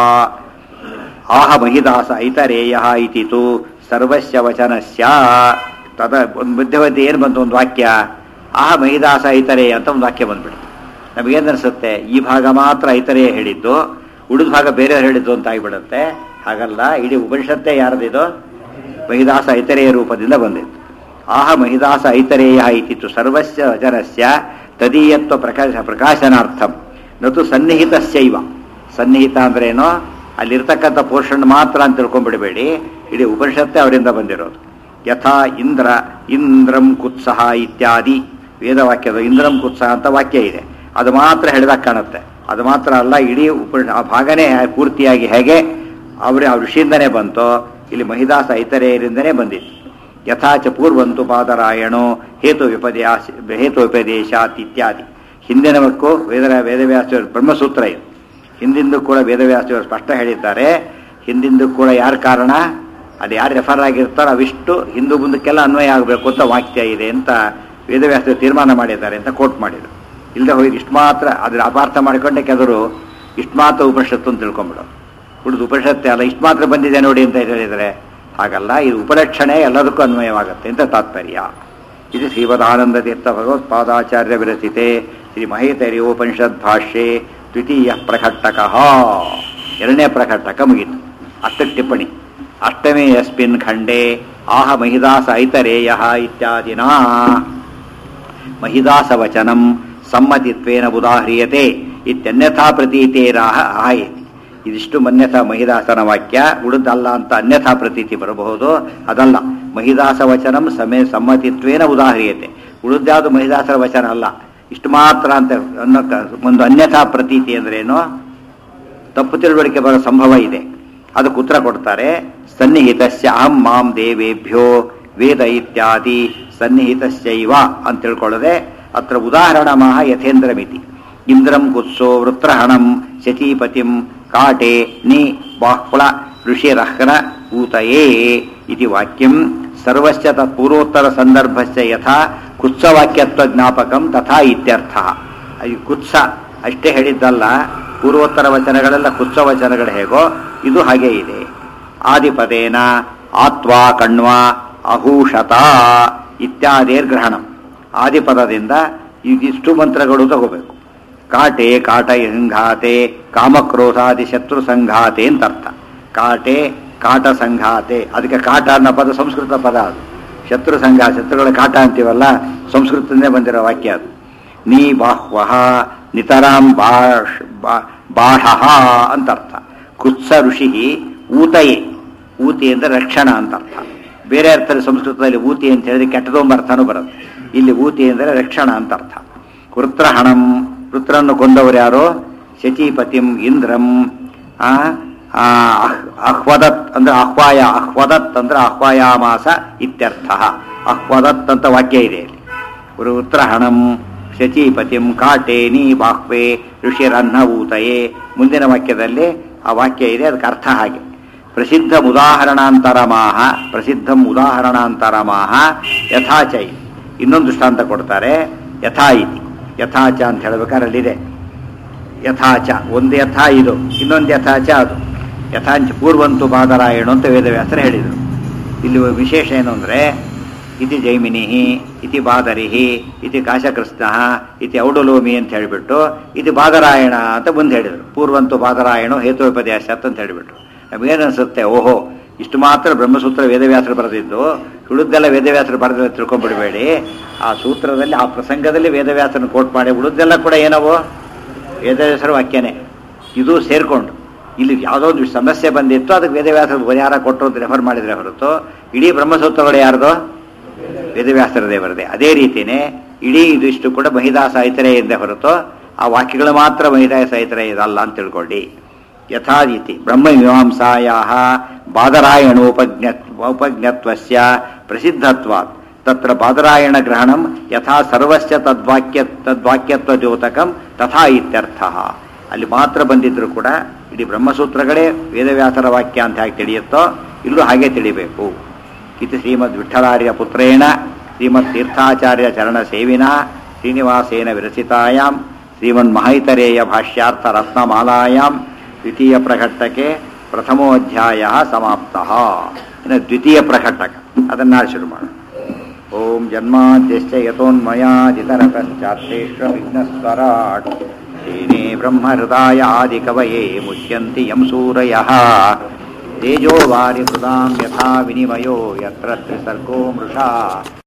ಆಹ ಮಹಿದಾಸ ಐತರೇಯ ಇತಿ ತು ಸರ್ವಸ್ಯ ವಚನಸ್ಯ. ತದ ಒಂದು ಮಧ್ಯವರ್ತಿ ಏನು ಬಂತು? ಒಂದು ವಾಕ್ಯ ಆಹ ಮಹಿದಾಸ ಐತರೇಯ ಅಂತ ಒಂದು ವಾಕ್ಯ ಬಂದ್ಬಿಡ್ತು. ನಮಗೇನು ಅನಿಸುತ್ತೆ? ಈ ಭಾಗ ಮಾತ್ರ ಐತರೇಯ ಹೇಳಿದ್ದು, ಉಳಿದ ಭಾಗ ಬೇರೆಯವ್ರು ಹೇಳಿದ್ದು ಅಂತ ಆಗಿಬಿಡುತ್ತೆ. ಹಾಗಲ್ಲ, ಇಡೀ ಉಪನಿಷತ್ತೇ ಯಾರದಿದು? ಮಹಿದಾಸ ಐತರೇಯ ರೂಪದಿಂದ ಬಂದಿತ್ತು. ಆಹ ಮಹಿದಾಸ ಐತರೇಯ ಇತಿತ್ತು ಸರ್ವಸ್ಯ ವಚನಸ್ಯ ತದೀಯತ್ವ ಪ್ರಕಾಶನಾರ್ಥಂ ನತು ಸನ್ನಿಹಿತಸ್ಯೈವ. ಸನ್ನಿಹಿತ ಅಂದ್ರೇನೋ ಅಲ್ಲಿರ್ತಕ್ಕಂಥ ಪೋರ್ಷನ್ ಮಾತ್ರ ಅಂತ ತಿಳ್ಕೊಂಡ್ಬಿಡಬೇಡಿ, ಇಡೀ ಉಪನಿಷತ್ತೇ ಅವರಿಂದ ಬಂದಿರೋದು. ಯಥಾ ಇಂದ್ರಂ ಕುತ್ಸಹ ಇತ್ಯಾದಿ ವೇದವಾಕ್ಯದ ಇಂದ್ರಂ ಕುತ್ಸಹ ಅಂತ ವಾಕ್ಯ ಇದೆ, ಅದು ಮಾತ್ರ ಹೇಳಿದಾಗ ಕಾಣುತ್ತೆ. ಅದು ಮಾತ್ರ ಅಲ್ಲ, ಇಡೀ ಆ ಭಾಗನೇ ಪೂರ್ತಿಯಾಗಿ ಹೇಗೆ ಅವ್ರ ಋಷಿಯಿಂದನೇ ಬಂತೋ ಇಲ್ಲಿ ಮಹಿದಾಸ ಐತರೇಯರಿಂದನೇ ಬಂದಿತ್ತು. ಯಥಾಚ ಪೂರ್ವಂತು ಪಾದರಾಯಣೋ ಹೇತು ವಿಪದೇಶಾತ್ ಇತ್ಯಾದಿ. ಹಿಂದಿನವಕ್ಕೂ ವೇದವ್ಯಾಸರು ಬ್ರಹ್ಮಸೂತ್ರ ಇದು, ಹಿಂದಿಂದು ಕೂಡ ವೇದವ್ಯಾಸರು ಸ್ಪಷ್ಟ ಹೇಳಿದ್ದಾರೆ. ಹಿಂದಿಂದು ಕೂಡ ಯಾರ ಕಾರಣ, ಅದು ಯಾರು ರೆಫರ್ ಆಗಿರ್ತಾರೋ ಅವಿಷ್ಟು ಹಿಂದೂ ಮುಂದಕ್ಕೆಲ್ಲ ಅನ್ವಯ ಆಗಬೇಕು ಅಂತ ವಾಕ್ಯ ಇದೆ ಅಂತ ವೇದವ್ಯಾಸರು ತೀರ್ಮಾನ ಮಾಡಿದ್ದಾರೆ ಅಂತ ಕೋಟ್ ಮಾಡಿದರು. ಇಲ್ಲದೆ ಹೋಗಿ ಇಷ್ಟು ಮಾತ್ರ ಅದ್ರ ಅಪಾರ್ಥ ಮಾಡಿಕೊಂಡೆ ಕೆಲವರು ಇಷ್ಟು ಮಾತ್ರ ಉಪನಿಷತ್ತು ಅಂತ ತಿಳ್ಕೊಂಬಿಡೋದು. ಉಳಿದು ಉಪನಿಷತ್ತೆ ಅಲ್ಲ, ಇಷ್ಟು ಮಾತ್ರ ಬಂದಿದೆ ನೋಡಿ ಅಂತ ಹೇಳಿದರೆ ಹಾಗಲ್ಲ, ಇದು ಉಪಲಕ್ಷಣೆ ಎಲ್ಲದಕ್ಕೂ ಅನ್ವಯವಾಗುತ್ತೆ ಅಂತ ತಾತ್ಪರ್ಯ. ಇದು ಶ್ರೀಮದಾನಂದ ತೀರ್ಥ ಭಗವತ್ಪಾದಾಚಾರ್ಯ ವಿರಚಿತೆ ಶ್ರೀ ಮಹೇತೈರೇಯೋಪನಿಷದ್ ಭಾಷ್ಯೆ ದ್ವಿತೀಯ ಪ್ರಕಟಕ. ಎರಡನೇ ಪ್ರಕಟಕ ಮುಗಿತು. ಅಷ್ಟಕ್ಕೆ ಟಿಪ್ಪಣಿ. ಅಷ್ಟಮೇ ಯಸ್ಮಿನ್ ಖಂಡೇ ಆಹ ಮಹಿದಾಸ ಐತರೇಯ ಇತ್ಯಾದಿನ ಮಹಿದಾಸ ವಚನಂ ಸಮ್ಮತಿತ್ವೇನ ಉದಾಹ್ರಿಯತೆ ಇತ್ಯನ್ಯಥಾ ಪ್ರತೀತೇರಾಹ ಆಯತಿ. ಇದಿಷ್ಟು ಮನ್ಯಥಾ ಮಹಿದಾಸನ ವಾಕ್ಯ, ಉಳಿದಲ್ಲ ಅಂತ ಅನ್ಯಥಾ ಪ್ರತೀತಿ ಬರಬಹುದು. ಅದಲ್ಲ, ಮಹಿದಾಸ ವಚನಂ ಸಮ್ಮತಿತ್ವೇನ ಉದಾಹ್ರಿಯತೆ, ಉಳಿದ್ಯಾವುದು ಮಹಿದಾಸರ ವಚನ ಅಲ್ಲ, ಇಷ್ಟು ಮಾತ್ರ ಅಂತ ಅನ್ನೋಕ್ಕ ಒಂದು ಅನ್ಯಥಾ ಪ್ರತೀತಿ ಅಂದ್ರೇನು? ತಪ್ಪು ತಿಳುವಳಿಕೆ ಬರೋ ಸಂಭವ ಇದೆ. ಅದಕ್ಕೆ ಉತ್ತರ ಕೊಡ್ತಾರೆ. ಸನ್ನಿಹಿತಸ್ಯ ಅಹಂ ಮಾಂ ದೇವೇಭ್ಯೋ ವೇದ ಇತ್ಯಾದಿ ಸನ್ನಿಹಿತಸ್ಯೈವ ಅಂತ ತಿಳ್ಕೊಳ್ಳದೆ ಅತ್ರ ಉದಾಹರಣಮಃ ಯಥೇಂದ್ರಮಿತಿ. ಇಂದ್ರಂ ಕುತ್ಸೋ ವೃತ್ರಹಣಂ ಶಚೀಪತಿಂ ಕಾಟೆ ನಿ ಬಾಹ್ಫಳ ಋಷಿರಹ್ನ ಊತಯೇ ಇತಿ ವಾಕ್ಯಂ ಸರ್ವಸ್ಯ ತತ್ಪೂರ್ವೋತ್ತರ ಸಂದರ್ಭಸ್ಯ ಯಥಾ ಕುತ್ಸವಾಕ್ಯತ್ವ ಜ್ಞಾಪಕಂ ತಥಾ ಇತ್ಯರ್ಥ. ಈ ಕುತ್ಸ ಅಷ್ಟೇ ಹೇಳಿದ್ದಲ್ಲ, ಪೂರ್ವೋತ್ತರ ವಚನಗಳೆಲ್ಲ ಕುತ್ಸ ವಚನಗಳು ಹೇಗೋ ಇದು ಹಾಗೇ ಇದೆ. ಆದಿಪದೇನ ಆತ್ವಾ ಕಣ್ವಾ ಅಹೂಷತ ಇತ್ಯಾದಿರ್ ಗ್ರಹಣಂ. ಆದಿಪದದಿಂದ ಇದಿಷ್ಟು ಮಂತ್ರಗಳು ತಗೋಬೇಕು. ಕಾಟೆ ಕಾಟ ಸಂಘಾತೆ ಕಾಮಕ್ರೋಧಾದಿ ಶತ್ರು ಸಂಘಾತೆ ಅಂತ ಅರ್ಥ. ಕಾಟೆ ಕಾಟ ಸಂಘಾತೆ, ಅದಕ್ಕೆ ಕಾಟ ಅನ್ನೋ ಪದ ಸಂಸ್ಕೃತ ಪದ, ಅದು ಶತ್ರು ಸಂಘ, ಶತ್ರುಗಳ ಕಾಟ ಅಂತೀವಲ್ಲ, ಸಂಸ್ಕೃತದಿಂದ ಬಂದಿರೋ ವಾಕ್ಯ ಅದು. ನೀ ಬಾಹ್ವಃ ನಿತರಾಂ ಬಾಷ ಅಂತ ಅರ್ಥ. ಕುತ್ಸ ಋಷಿ ಊತಯೇ, ಊತಿ ಅಂದರೆ ರಕ್ಷಣ ಅಂತ ಅರ್ಥ. ಬೇರೆ ಅರ್ಥ ಸಂಸ್ಕೃತದಲ್ಲಿ ಊತಿ ಅಂತ ಹೇಳಿದ್ರೆ ಕೆಟ್ಟದೊಂಬ ಅರ್ಥನೂ ಬರುತ್ತೆ. ಇಲ್ಲಿ ಊತಿ ಅಂದರೆ ರಕ್ಷಣ ಅಂತ ಅರ್ಥ. ವೃತ್ರಹಣಂ, ವೃತ್ರನ್ನು ಕೊಂದವರು ಯಾರು? ಶಚೀಪತಿಂ ಇಂದ್ರಂ. ಅಹ್ವದತ್ ಅಂದ್ರೆ ಆಹ್ವಾಯ, ಅಹ್ವದತ್ ಅಂದ್ರೆ ಆಹ್ವಾಯಾಮಾಸ ಇತ್ಯರ್ಥ. ಅಹ್ವದತ್ ಅಂತ ವಾಕ್ಯ ಇದೆ ಇಲ್ಲಿ. ವೃತ್ರಹಣಂ ಶಚೀಪತಿಂ ಕಾಟೆ ನೀ ಬಾಹ್ವೆ ಋಷಿರನ್ನ ಊತಯೇ. ಮುಂದಿನ ವಾಕ್ಯದಲ್ಲಿ ಆ ವಾಕ್ಯ ಇದೆ, ಅದಕ್ಕೆ ಅರ್ಥ ಹಾಗೆ. ಪ್ರಸಿದ್ಧಂ ಉದಾಹರಣಾಂತರಮಾಹ, ಪ್ರಸಿದ್ಧಂ ಉದಾಹರಣಾಂತರಮಾಹ ಯಥಾಚೈ. ಇನ್ನೊಂದು ದೃಷ್ಟಾಂತ ಕೊಡ್ತಾರೆ, ಯಥಾ ಇತಿ. ಯಥಾಚ ಅಂತ ಹೇಳ್ಬೇಕಾದ್ರೆ ಅಲ್ಲಿದೆ ಯಥಾಚ, ಒಂದು ಯಥಾ ಇದು, ಇನ್ನೊಂದು ಯಥಾಚ ಅದು. ಯಥಾಂಚ ಪೂರ್ವಂತು ಬಾದರಾಯಣ ಅಂತ ವೇದವ್ಯಾಸರು ಹೇಳಿದರು. ಇಲ್ಲಿ ವಿಶೇಷ ಏನು ಅಂದರೆ ಇತಿ ಜೈಮಿನಿ ಇತಿ ಬಾದರಿಹಿ ಇತಿ ಕಾಶಕೃಷ್ಣ ಇತಿ ಔಡಲೋಮಿ ಅಂತ ಹೇಳಿಬಿಟ್ಟು ಇತಿ ಬಾದರಾಯಣ ಅಂತ ಮುಂದೆ ಹೇಳಿದರು. ಪೂರ್ವಂತು ಬಾದರಾಯಣ ಹೇತೋಪದೇಶ ಅಂತ ಹೇಳಿಬಿಟ್ರು. ನಮಗೇನು ಅನಿಸುತ್ತೆ, ಓಹೋ ಇಷ್ಟು ಮಾತ್ರ ಬ್ರಹ್ಮಸೂತ್ರ ವೇದವ್ಯಾಸರು ಬರೆದಿದ್ದು, ಉಳಿದೆಲ್ಲ ವೇದವ್ಯಾಸರು ಬರೆದ ತಿಳ್ಕೊಂಡ್ಬಿಡಬೇಡಿ. ಆ ಸೂತ್ರದಲ್ಲಿ ಆ ಪ್ರಸಂಗದಲ್ಲಿ ವೇದವ್ಯಾಸರನ್ನು ಕೋಟ್ ಮಾಡಿ, ಉಳಿದೆಲ್ಲ ಕೂಡ ಏನವೋ ವೇದವ್ಯಾಸರ ವಾಕ್ಯನೇ. ಇದು ಸೇರಿಕೊಂಡು ಇಲ್ಲಿ ಯಾವುದೋ ಒಂದು ಸಮಸ್ಯೆ ಬಂದಿತ್ತು, ಅದಕ್ಕೆ ವೇದವ್ಯಾಸರು ಪರಿಹಾರ ಕೊಟ್ಟರು ಅಂತ ರೆಫರ್ ಮಾಡಿದರೆ ಹೊರತು ಇಡೀ ಬ್ರಹ್ಮಸೂತ್ರಗಳು ಯಾರ್ದು? ವೇದವ್ಯಾಸರ ದೇವರದೇ. ಅದೇ ರೀತಿಯೇ ಇಡೀ ಇದಿಷ್ಟು ಕೂಡ ಮಹಿದಾ ಸಾಹಿತ್ಯರೇ ಹೊರತು ಆ ವಾಕ್ಯಗಳು ಮಾತ್ರ ಮಹಿದಾ ಸಾಹಿತ್ಯರೇ ಇದಲ್ಲ ಅಂತ ತಿಳ್ಕೊಳ್ಳಿ. ಯಥಾರೀತಿ ಬ್ರಹ್ಮಮೀಮಾಂಸಾಯಾ ಬಾದರಾಯಣೋಪಜ್ಞತ್ವಸ್ಯ ಪ್ರಸಿದ್ಧತ್ವಾತ್ ತತ್ರ ಬಾದರಾಯಣ ಗ್ರಹಣಂ ಯಥಾ ಸರ್ವಸ್ಯ ತದ್ವಾಕ್ಯತ್ವ ದ್ಯೋತಕಂ ತಥಾ ಇತ್ಯರ್ಥಃ. ಅಲ್ಲಿ ಮಾತ್ರ ಬಂದಿದ್ರು ಕೂಡ ಇಡೀ ಬ್ರಹ್ಮಸೂತ್ರಗಳೇ ವೇದವ್ಯಾಸರ ವಾಕ್ಯ ಅಂತ ಹೇಗೆ ತಿಳಿಯುತ್ತೋ ಇಲ್ಲೂ ಹಾಗೆ ತಿಳಿಬೇಕು. ಇದು ಶ್ರೀಮದ್ ವಿಠ್ಠಲಾರ್ಯ ಪುತ್ರೇಣ ಶ್ರೀಮದ್ ತೀರ್ಥಾಚಾರ್ಯ ಚರಣ ಸೇವಿನ ಶ್ರೀನಿವಾಸೇನ ವಿರಚಿತಾಯಾಮ್ ಶ್ರೀಮನ್ ಮಹೈತರೇಯ ಭಾಷ್ಯಾರ್ಥ ರತ್ನಮಾಲಾಯಾಮ್ ದ್ವಿತೀಯ ಪ್ರಕಟಕ್ಕೆ ಪ್ರಥಮೋಧ್ಯಾಯ ಸಮಾಪ್ತಃ. ಇನ್ನು ದ್ವಿತೀಯ ಪ್ರಕಟಕ ಅದನ್ನು ಶುರು ಮಾಡೋಣ. ಓಂ ಜನ್ಮಾದ್ಯಶ್ಚ ಯತೋನ್ಮಯಾದಿತರತಶ್ಚಾರ್ಥೇಶ್ವ ವಿಘ್ನಸ್ವರಾಟ್ ತೇನೇ ಬ್ರಹ್ಮಹೃದಾಯ ಆದಿಕವಯೇ ಮುಚ್ಯಂತಿ ಯಂ ಸೂರಯಃ ತೇಜೋ ವಾರಿ ಹೃದಾಂ ಯಥಾ ವಿನಿಮಯೋ ಯತ್ರ ತ್ರಿಸರ್ಗೋ ಮೃಷಾ